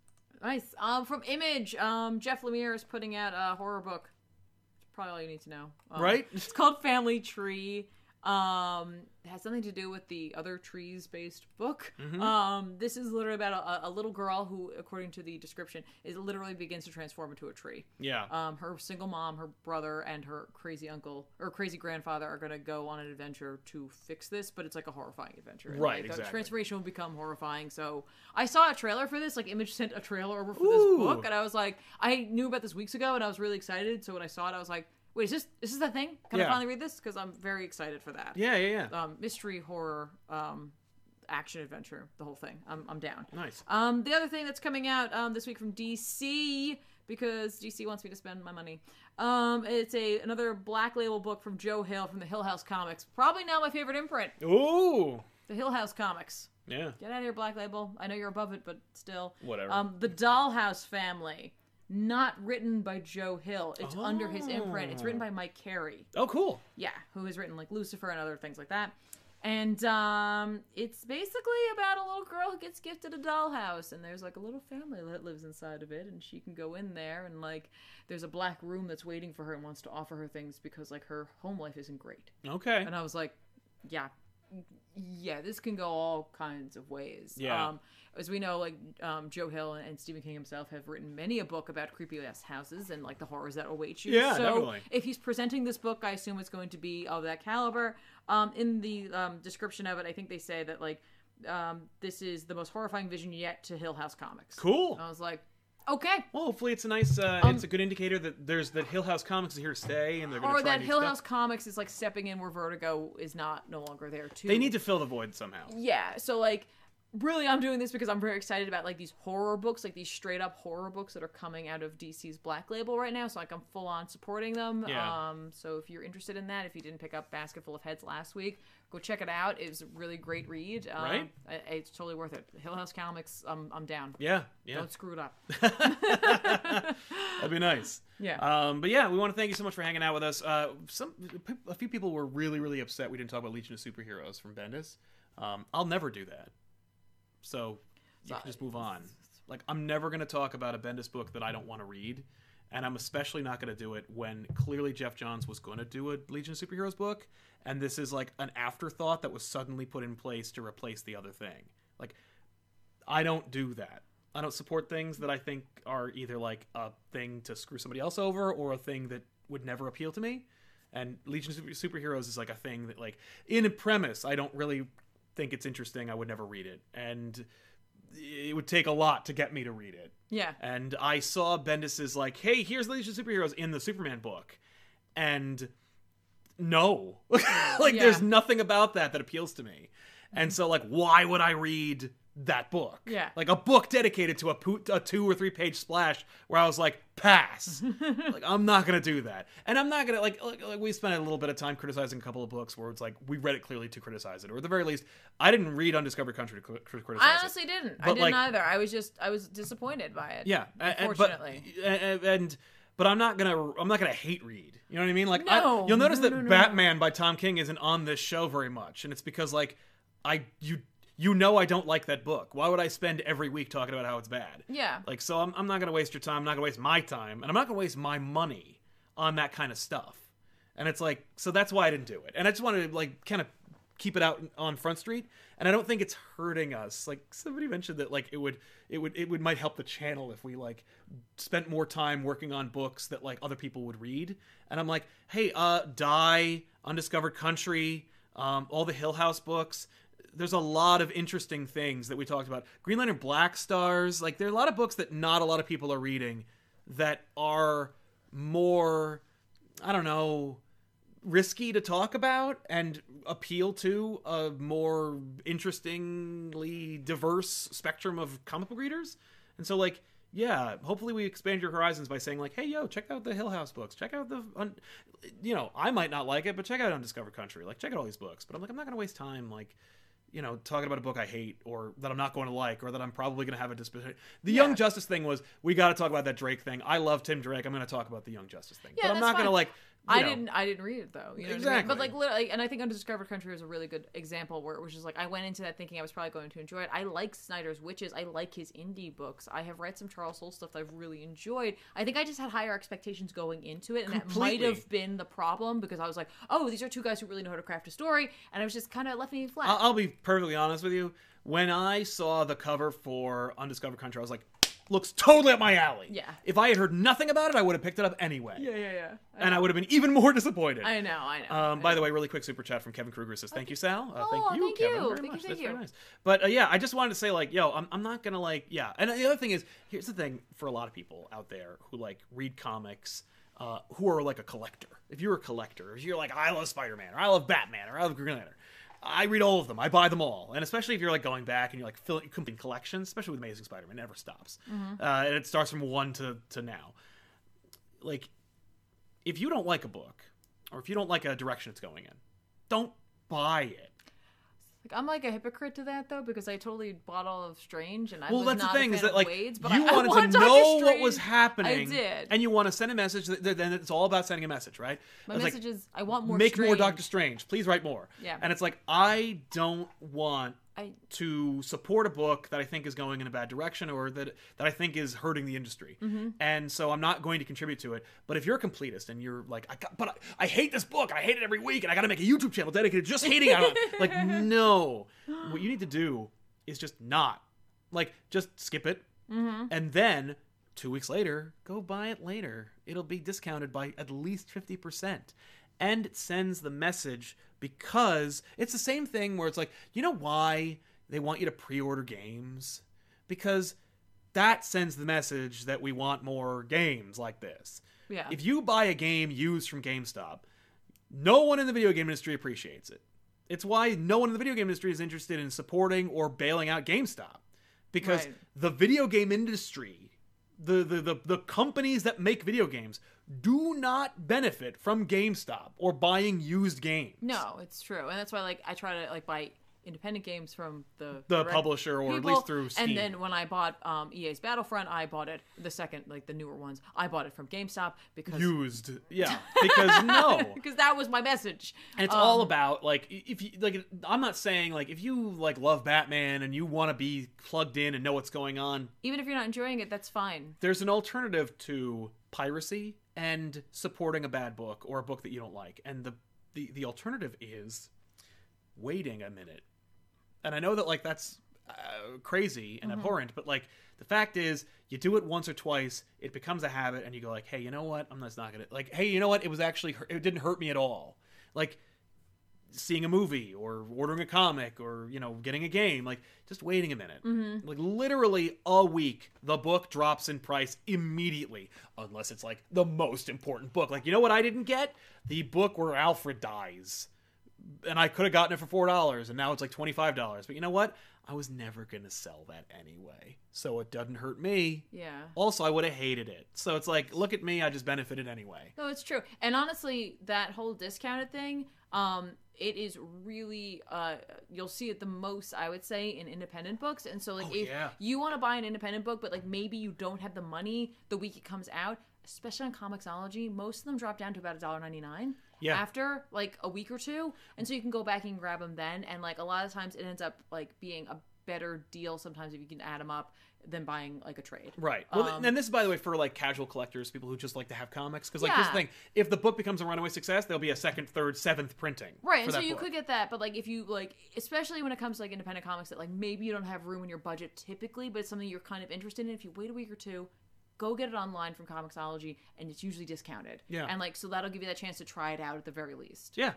Nice. Um, from Image, um, Jeff Lemire is putting out a horror book. It's probably all you need to know. Um, Right? It's called Family Tree. Um, it has something to do with the other trees-based book. Mm-hmm. Um, this is literally about a, a little girl who, according to the description, is literally begins to transform into a tree. Yeah. Um, her single mom, her brother, and her crazy uncle or crazy grandfather are going to go on an adventure to fix this, but it's like a horrifying adventure. And, Right, like, exactly. The transformation will become horrifying. So I saw a trailer for this. Like Image sent a trailer over for Ooh. this book, and I was like, I knew about this weeks ago, and I was really excited. So when I saw it, I was like, wait, is this is this the thing? Can Yeah. I finally read this? Because I'm very excited for that. Yeah, yeah, yeah. Um, mystery horror, um, action adventure, the whole thing. I'm I'm down. Nice. Um, the other thing that's coming out um, this week from D C, because D C wants me to spend my money. Um, it's a another Black Label book from Joe Hill from the Hill House Comics. Probably now my favorite imprint, Ooh. the Hill House Comics. Yeah. Get out of here, Black Label. I know you're above it, but still. Whatever. Um, the Dollhouse Family, not written by Joe Hill. It's under his imprint. It's written by Mike Carey. Oh, cool. Yeah, who has written like Lucifer and other things like that. And um, it's basically about a little girl who gets gifted a dollhouse, and there's like a little family that lives inside of it, and she can go in there, and like there's a black room that's waiting for her and wants to offer her things because like her home life isn't great. Okay. And I was like, yeah, yeah, this can go all kinds of ways. Yeah. Um, as we know, like um, Joe Hill and Stephen King himself have written many a book about creepy ass houses and like the horrors that await you. Yeah, so definitely. if he's presenting this book, I assume it's going to be of that caliber. Um, in the um, description of it, I think they say that like um, this is the most horrifying vision yet to Hill House Comics. Cool. And I was like, okay. Well, hopefully it's a nice, uh, Um, it's a good indicator that there's that Hill House Comics is here to stay, and they're going to Or try that new Hill stuff. House Comics is like stepping in where Vertigo is not no longer there too. They need to fill the void somehow. Yeah, so like really I'm doing this because I'm very excited about like these horror books, like these straight up horror books that are coming out of D C's Black Label right now, so like I'm full on supporting them. Yeah. Um so if you're interested in that, if you didn't pick up Basket Full of Heads last week, go check it out. It was a really great read. Um, Right? I, it's totally worth it. Hill House Comics, I'm I'm down. Yeah, yeah. Don't screw it up. That'd be nice. Yeah. Um, but yeah, we want to thank you so much for hanging out with us. Uh, some a few people were really, really upset we didn't talk about Legion of Superheroes from Bendis. Um, I'll never do that. So you can just move on. Like, I'm never going to talk about a Bendis book that I don't want to read, and I'm especially not going to do it when clearly Jeff Johns was going to do a Legion of Superheroes book, and this is like an afterthought that was suddenly put in place to replace the other thing. Like, I don't do that. I don't support things that I think are either like a thing to screw somebody else over or a thing that would never appeal to me. And Legion of Super- Superheroes is like a thing that, like, in a premise, I don't really think it's interesting. I would never read it. And it would take a lot to get me to read it. Yeah. And I saw Bendis's like, hey, here's the Legion of Superheroes in the Superman book. And no. like, Yeah. there's nothing about that that appeals to me. And so, like, why would I read that book? Yeah. Like, a book dedicated to a, po- a two or three page splash where I was like, pass. like, I'm not going to do that. And I'm not going to, like, like, like, we spent a little bit of time criticizing a couple of books where it's like, we read it clearly to criticize it. Or at the very least, I didn't read Undiscovered Country to cri- criticize I it. honestly didn't. I But, didn't like- either. I was just, I was disappointed by it. Yeah. and- and- Unfortunately. But, and, and but I'm not gonna I'm not gonna hate read. You know what I mean? Like, I, No, you'll notice no, that no, no. Batman by Tom King isn't on this show very much, and it's because like I you you know I don't like that book. Why would I spend every week talking about how it's bad? Yeah. Like, so I'm I'm not gonna waste your time. I'm not gonna waste my time, and I'm not gonna waste my money on that kind of stuff. And it's like, so that's why I didn't do it. And I just wanted to like kind of keep it out on Front Street, and I don't think it's hurting us. Like somebody mentioned that like it would it would it would might help the channel if we like spent more time working on books that like other people would read. And I'm like, hey, uh Die, Undiscovered Country, um all the Hill House books, there's a lot of interesting things that we talked about. Green Lantern Black Stars, like there are a lot of books that not a lot of people are reading that are more, I don't know, risky to talk about and appeal to a more interestingly diverse spectrum of comic book readers. And so, like, yeah, hopefully we expand your horizons by saying, like, hey, yo, check out the Hill House books. Check out the, un- you know, I might not like it, but check out Undiscovered Country. Like, check out all these books. But I'm like, I'm not going to waste time, like, you know, talking about a book I hate or that I'm not going to like or that I'm probably going to have a disposition. The Yeah. Young Justice thing was, we got to talk about that Drake thing. I love Tim Drake. I'm going to talk about the Young Justice thing. Yeah, but I'm that's not going to, fine. like, I know. didn't. I didn't read it though. You know what I mean? Exactly. But like, literally, and I think Undiscovered Country was a really good example where it was just like I went into that thinking I was probably going to enjoy it. I like Snyder's Witches. I like his indie books. I have read some Charles Soule stuff that I've really enjoyed. I think I just had higher expectations going into it, and that might Completely. have been the problem because I was like, oh, these are two guys who really know how to craft a story, and it was just kind of left me flat. I'll, I'll be perfectly honest with you. When I saw the cover for Undiscovered Country, I was like, looks totally up my alley. Yeah. If I had heard nothing about it, I would have picked it up anyway. yeah, yeah, yeah. I And know. I would have been even more disappointed. I know. I know. Um, I by know. the way, really quick super chat from Kevin Kruger says, thank you, Sal. Uh, Oh, thank you, thank Kevin, you. very Thank you, much. thank That's you. very nice. But uh, yeah, I just wanted to say, like, yo, I'm, I'm not going to, like, yeah. And the other thing is, here's the thing for a lot of people out there who, like, read comics, uh, who are, like, a collector. If you're a collector, if you're like, I love Spider-Man, or I love Batman, or I love Green Lantern, I read all of them. I buy them all. And especially if you're like going back and you're like filling completing collections, especially with Amazing Spider-Man, it never stops. Mm-hmm. Uh, and it starts from one to, to now. Like, if you don't like a book, or if you don't like a direction it's going in, don't buy it. Like, I'm like a hypocrite to that though because I totally bought all of Strange and I Well, was that's the not thing a is fan that of like Wade's, but you I, I wanted want to Doctor know what Strange. was happening. I did. And you want to send a message. That, then it's all about sending a message, right? My It's like, message is I want more. make Strange. more Doctor Strange. Please write more. Yeah. And it's like, I don't want I to support a book that I think is going in a bad direction or that that I think is hurting the industry. Mm-hmm. And so I'm not going to contribute to it. But if you're a completist and you're like, I got, but I, I hate this book and I hate it every week and I got to make a YouTube channel dedicated to just hating it. Like, no. What you need to do is just not. Like, just skip it. Mm-hmm. And then two weeks later, go buy it later. It'll be discounted by at least fifty percent. And it sends the message because it's the same thing where it's like, you know why they want you to pre-order games? Because that sends the message that we want more games like this. yeah. If you buy a game used from GameStop, no one in the video game industry appreciates it. It's why no one in the video game industry is interested in supporting or bailing out GameStop. Because Right. the video game industry, the, the, the, the companies that make video games, do not benefit from GameStop or buying used games. No, it's true, and that's why like I try to like buy independent games from the The direct publisher, or at people, least through Steam. And then when I bought um, E A's Battlefront, I bought it the second like the newer ones. I bought it from GameStop because Used. Yeah. Because no. because that was my message. And it's Um, all about like if you like I'm not saying like if you like love Batman and you want to be plugged in and know what's going on, even if you're not enjoying it, that's fine. there's an alternative to piracy and supporting a bad book or a book that you don't like. And the the, the alternative is waiting a minute. And I know that like that's uh, crazy and Mm-hmm. abhorrent, but like the fact is you do it once or twice, it becomes a habit, and you go like, hey, you know what? I'm just not gonna like, hey, you know what? It was actually it didn't hurt me at all. Like, seeing a movie or ordering a comic or, you know, getting a game, like just waiting a minute. Mm-hmm. Like literally a week, the book drops in price immediately, unless it's like the most important book. Like, you know what I didn't get? The book where Alfred dies. And I could have gotten it for four dollars, and now it's like twenty-five dollars. But you know what? I was never going to sell that anyway. So it doesn't hurt me. Yeah. Also, I would have hated it. So it's like, look at me, I just benefited anyway. No, it's true. And honestly, that whole discounted thing, um, it is really, uh, you'll see it the most, I would say, in independent books. And so, like, Oh, if yeah. you want to buy an independent book, but, like, maybe you don't have the money the week it comes out, especially on Comixology, most of them drop down to about one dollar ninety-nine. Yeah. After like a week or two, and so you can go back and grab them then, and like a lot of times it ends up like being a better deal sometimes if you can add them up than buying like a trade. Right. Well, Um, and this is, by the way, for like casual collectors, people who just like to have comics. Because like here's the Yeah. thing: if the book becomes a runaway success, there'll be a second, third, seventh printing. Right, for and so that you book. could get that, but like if you like, especially when it comes to like independent comics that like maybe you don't have room in your budget typically, but it's something you're kind of interested in. If you wait a week or two, go get it online from Comixology, and it's usually discounted. Yeah. And like so that'll give you that chance to try it out at the very least. Yeah.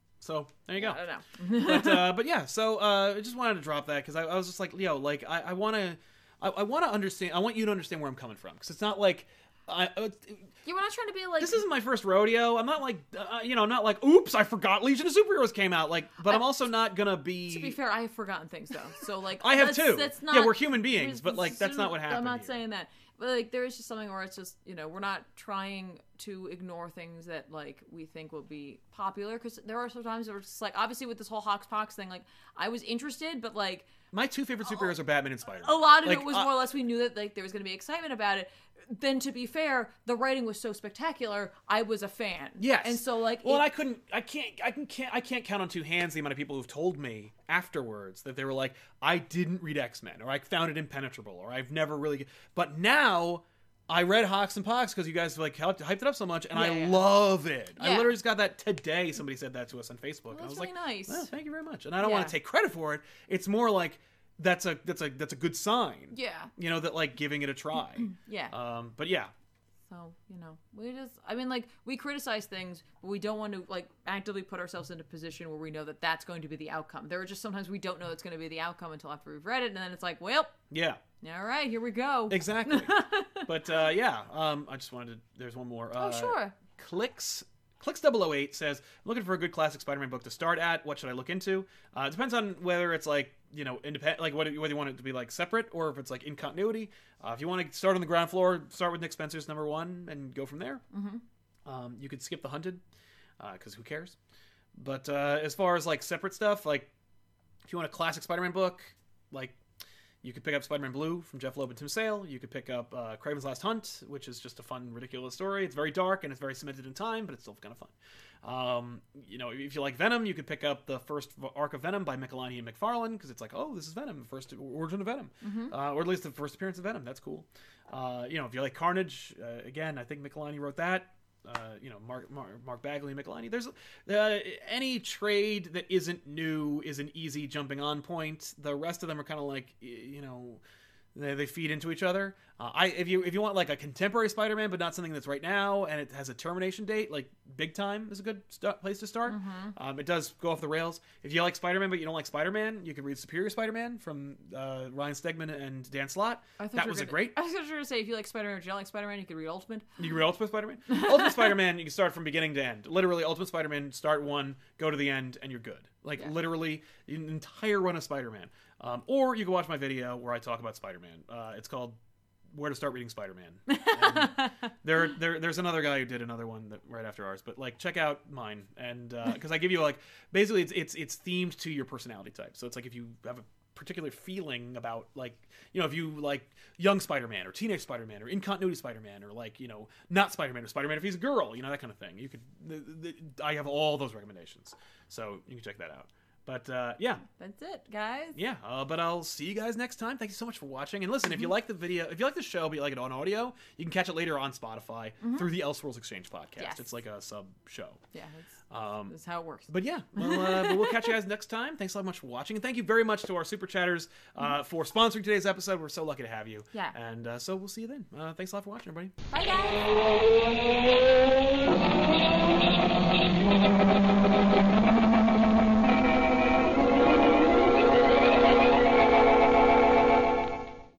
So there you go. I don't know. but uh, but yeah, so uh, I just wanted to drop that because I, I was just like, yo, like I, I want to, I, I want to understand. I want you to understand where I'm coming from because it's not like, I. Uh, Yeah, we're not trying to be like this isn't my first rodeo. I'm not like, uh, you know, I'm not like, oops, I forgot Legion of Superheroes came out. Like, but I'm also not gonna be. To be fair, I have forgotten things though. So like I have that's, too. That's Yeah, not, we're human beings, but, like, that's not what happened I'm not here. saying that. But like there is just something where it's just, you know, we're not trying to ignore things that like we think will be popular because there are some times where it's just like obviously with this whole Hoxpox thing, like I was interested, but like My two favorite superheroes are Batman and Spider-Man. a lot of Like, it was uh, more or less we knew that like there was going to be excitement about it. Then to be fair, the writing was so spectacular, I was a fan. Yes. And so like well, it- and I couldn't, I can't, I can, can't, I can't count on two hands the amount of people who've told me afterwards that they were like, I didn't read X-Men, or I found it impenetrable, or I've never really. But now I read Hox and Pox because you guys like hyped hyped it up so much, and Yeah, I yeah. love it. I Yeah. literally just got that today. Somebody said that to us on Facebook, and I that's was really like, nice. "Oh, thank you very much." And I don't Yeah. want to take credit for it. It's more like that's a that's a that's a good sign. Yeah. You know that like giving it a try. Yeah. Um, but yeah. So, you know, we just, I mean, like, we criticize things, but we don't want to, like, actively put ourselves in a position where we know that that's going to be the outcome. There are just sometimes we don't know it's going to be the outcome until after we've read it, and then it's like, well, Yeah. all right, here we go. Exactly. But uh, yeah, um, I just wanted to. There's one more. Uh, Oh, sure. Clicks. Clicks double oh eight says, I'm looking for a good classic Spider-Man book to start at. What should I look into? Uh, it depends on whether it's like, you know, independent, like whether, whether you want it to be like separate or if it's like in continuity. Uh, if you want to start on the ground floor, start with Nick Spencer's number one and go from there. Mm-hmm. Um, you could skip The Hunted because who cares? But uh, as far as like separate stuff, like if you want a classic Spider-Man book, like you could pick up Spider-Man Blue from Jeff Loeb and Tim Sale. You could pick up uh, Kraven's Last Hunt, which is just a fun, ridiculous story. It's very dark and it's very cemented in time, but it's still kind of fun. Um, you know, if you like Venom, you could pick up the first arc of Venom by Michelani and McFarlane because it's like, oh, this is Venom, the first origin of Venom, uh, or at least the first appearance of Venom. That's cool. Uh, you know, if you like Carnage, uh, again, I think Michelani wrote that. Uh, you know, Mark, Mark Mark Bagley and Michelani. There's uh, any trade that isn't new is an easy jumping on point. The rest of them are kind of like, you know, they, they feed into each other. Uh, I if you if you want like a contemporary Spider-Man, but not something that's right now and it has a termination date, like Big Time is a good st- place to start. Um, it does go off the rails. If you like Spider-Man but you don't like Spider-Man, you can read Superior Spider-Man from uh, Ryan Stegman and Dan Slott. I thought That you were was a gonna- great. I was going to say, if you like Spider-Man, if you don't like Spider-Man, you could read Ultimate. You can read Ultimate Spider-Man. Ultimate Spider-Man, you can start from beginning to end. Literally, Ultimate Spider-Man, start one, go to the end, and you're good. Like, Yeah. literally, an entire run of Spider-Man. Um, or you can watch my video where I talk about Spider-Man. Uh, it's called Where to Start Reading Spider-Man. And there, there, there's another guy who did another one that right after ours. But, like, check out mine. And because I give you, like, basically, it's, it's, it's themed to your personality type. So it's like if you have a particular feeling about, like, you know, if you like young Spider-Man or teenage Spider-Man or in continuity Spider-Man or like, you know, not Spider-Man or Spider-Man if he's a girl, you know, that kind of thing. You could, the, the, I have all those recommendations, so you can check that out. But uh, yeah, That's it, guys. yeah. Uh, but I'll see you guys next time. Thank you so much for watching. And listen, if you like the video, if you like the show, but you like it on audio, you can catch it later on Spotify through the Elseworlds Exchange podcast. Yes. It's like a sub show. Yeah, that's, Um, that's how it works. But yeah, well, uh, but we'll catch you guys next time. Thanks so much for watching. And thank you very much to our super chatters uh, for sponsoring today's episode. We're so lucky to have you. Yeah. And uh, so we'll see you then. Uh, thanks a lot for watching, everybody. Bye, guys.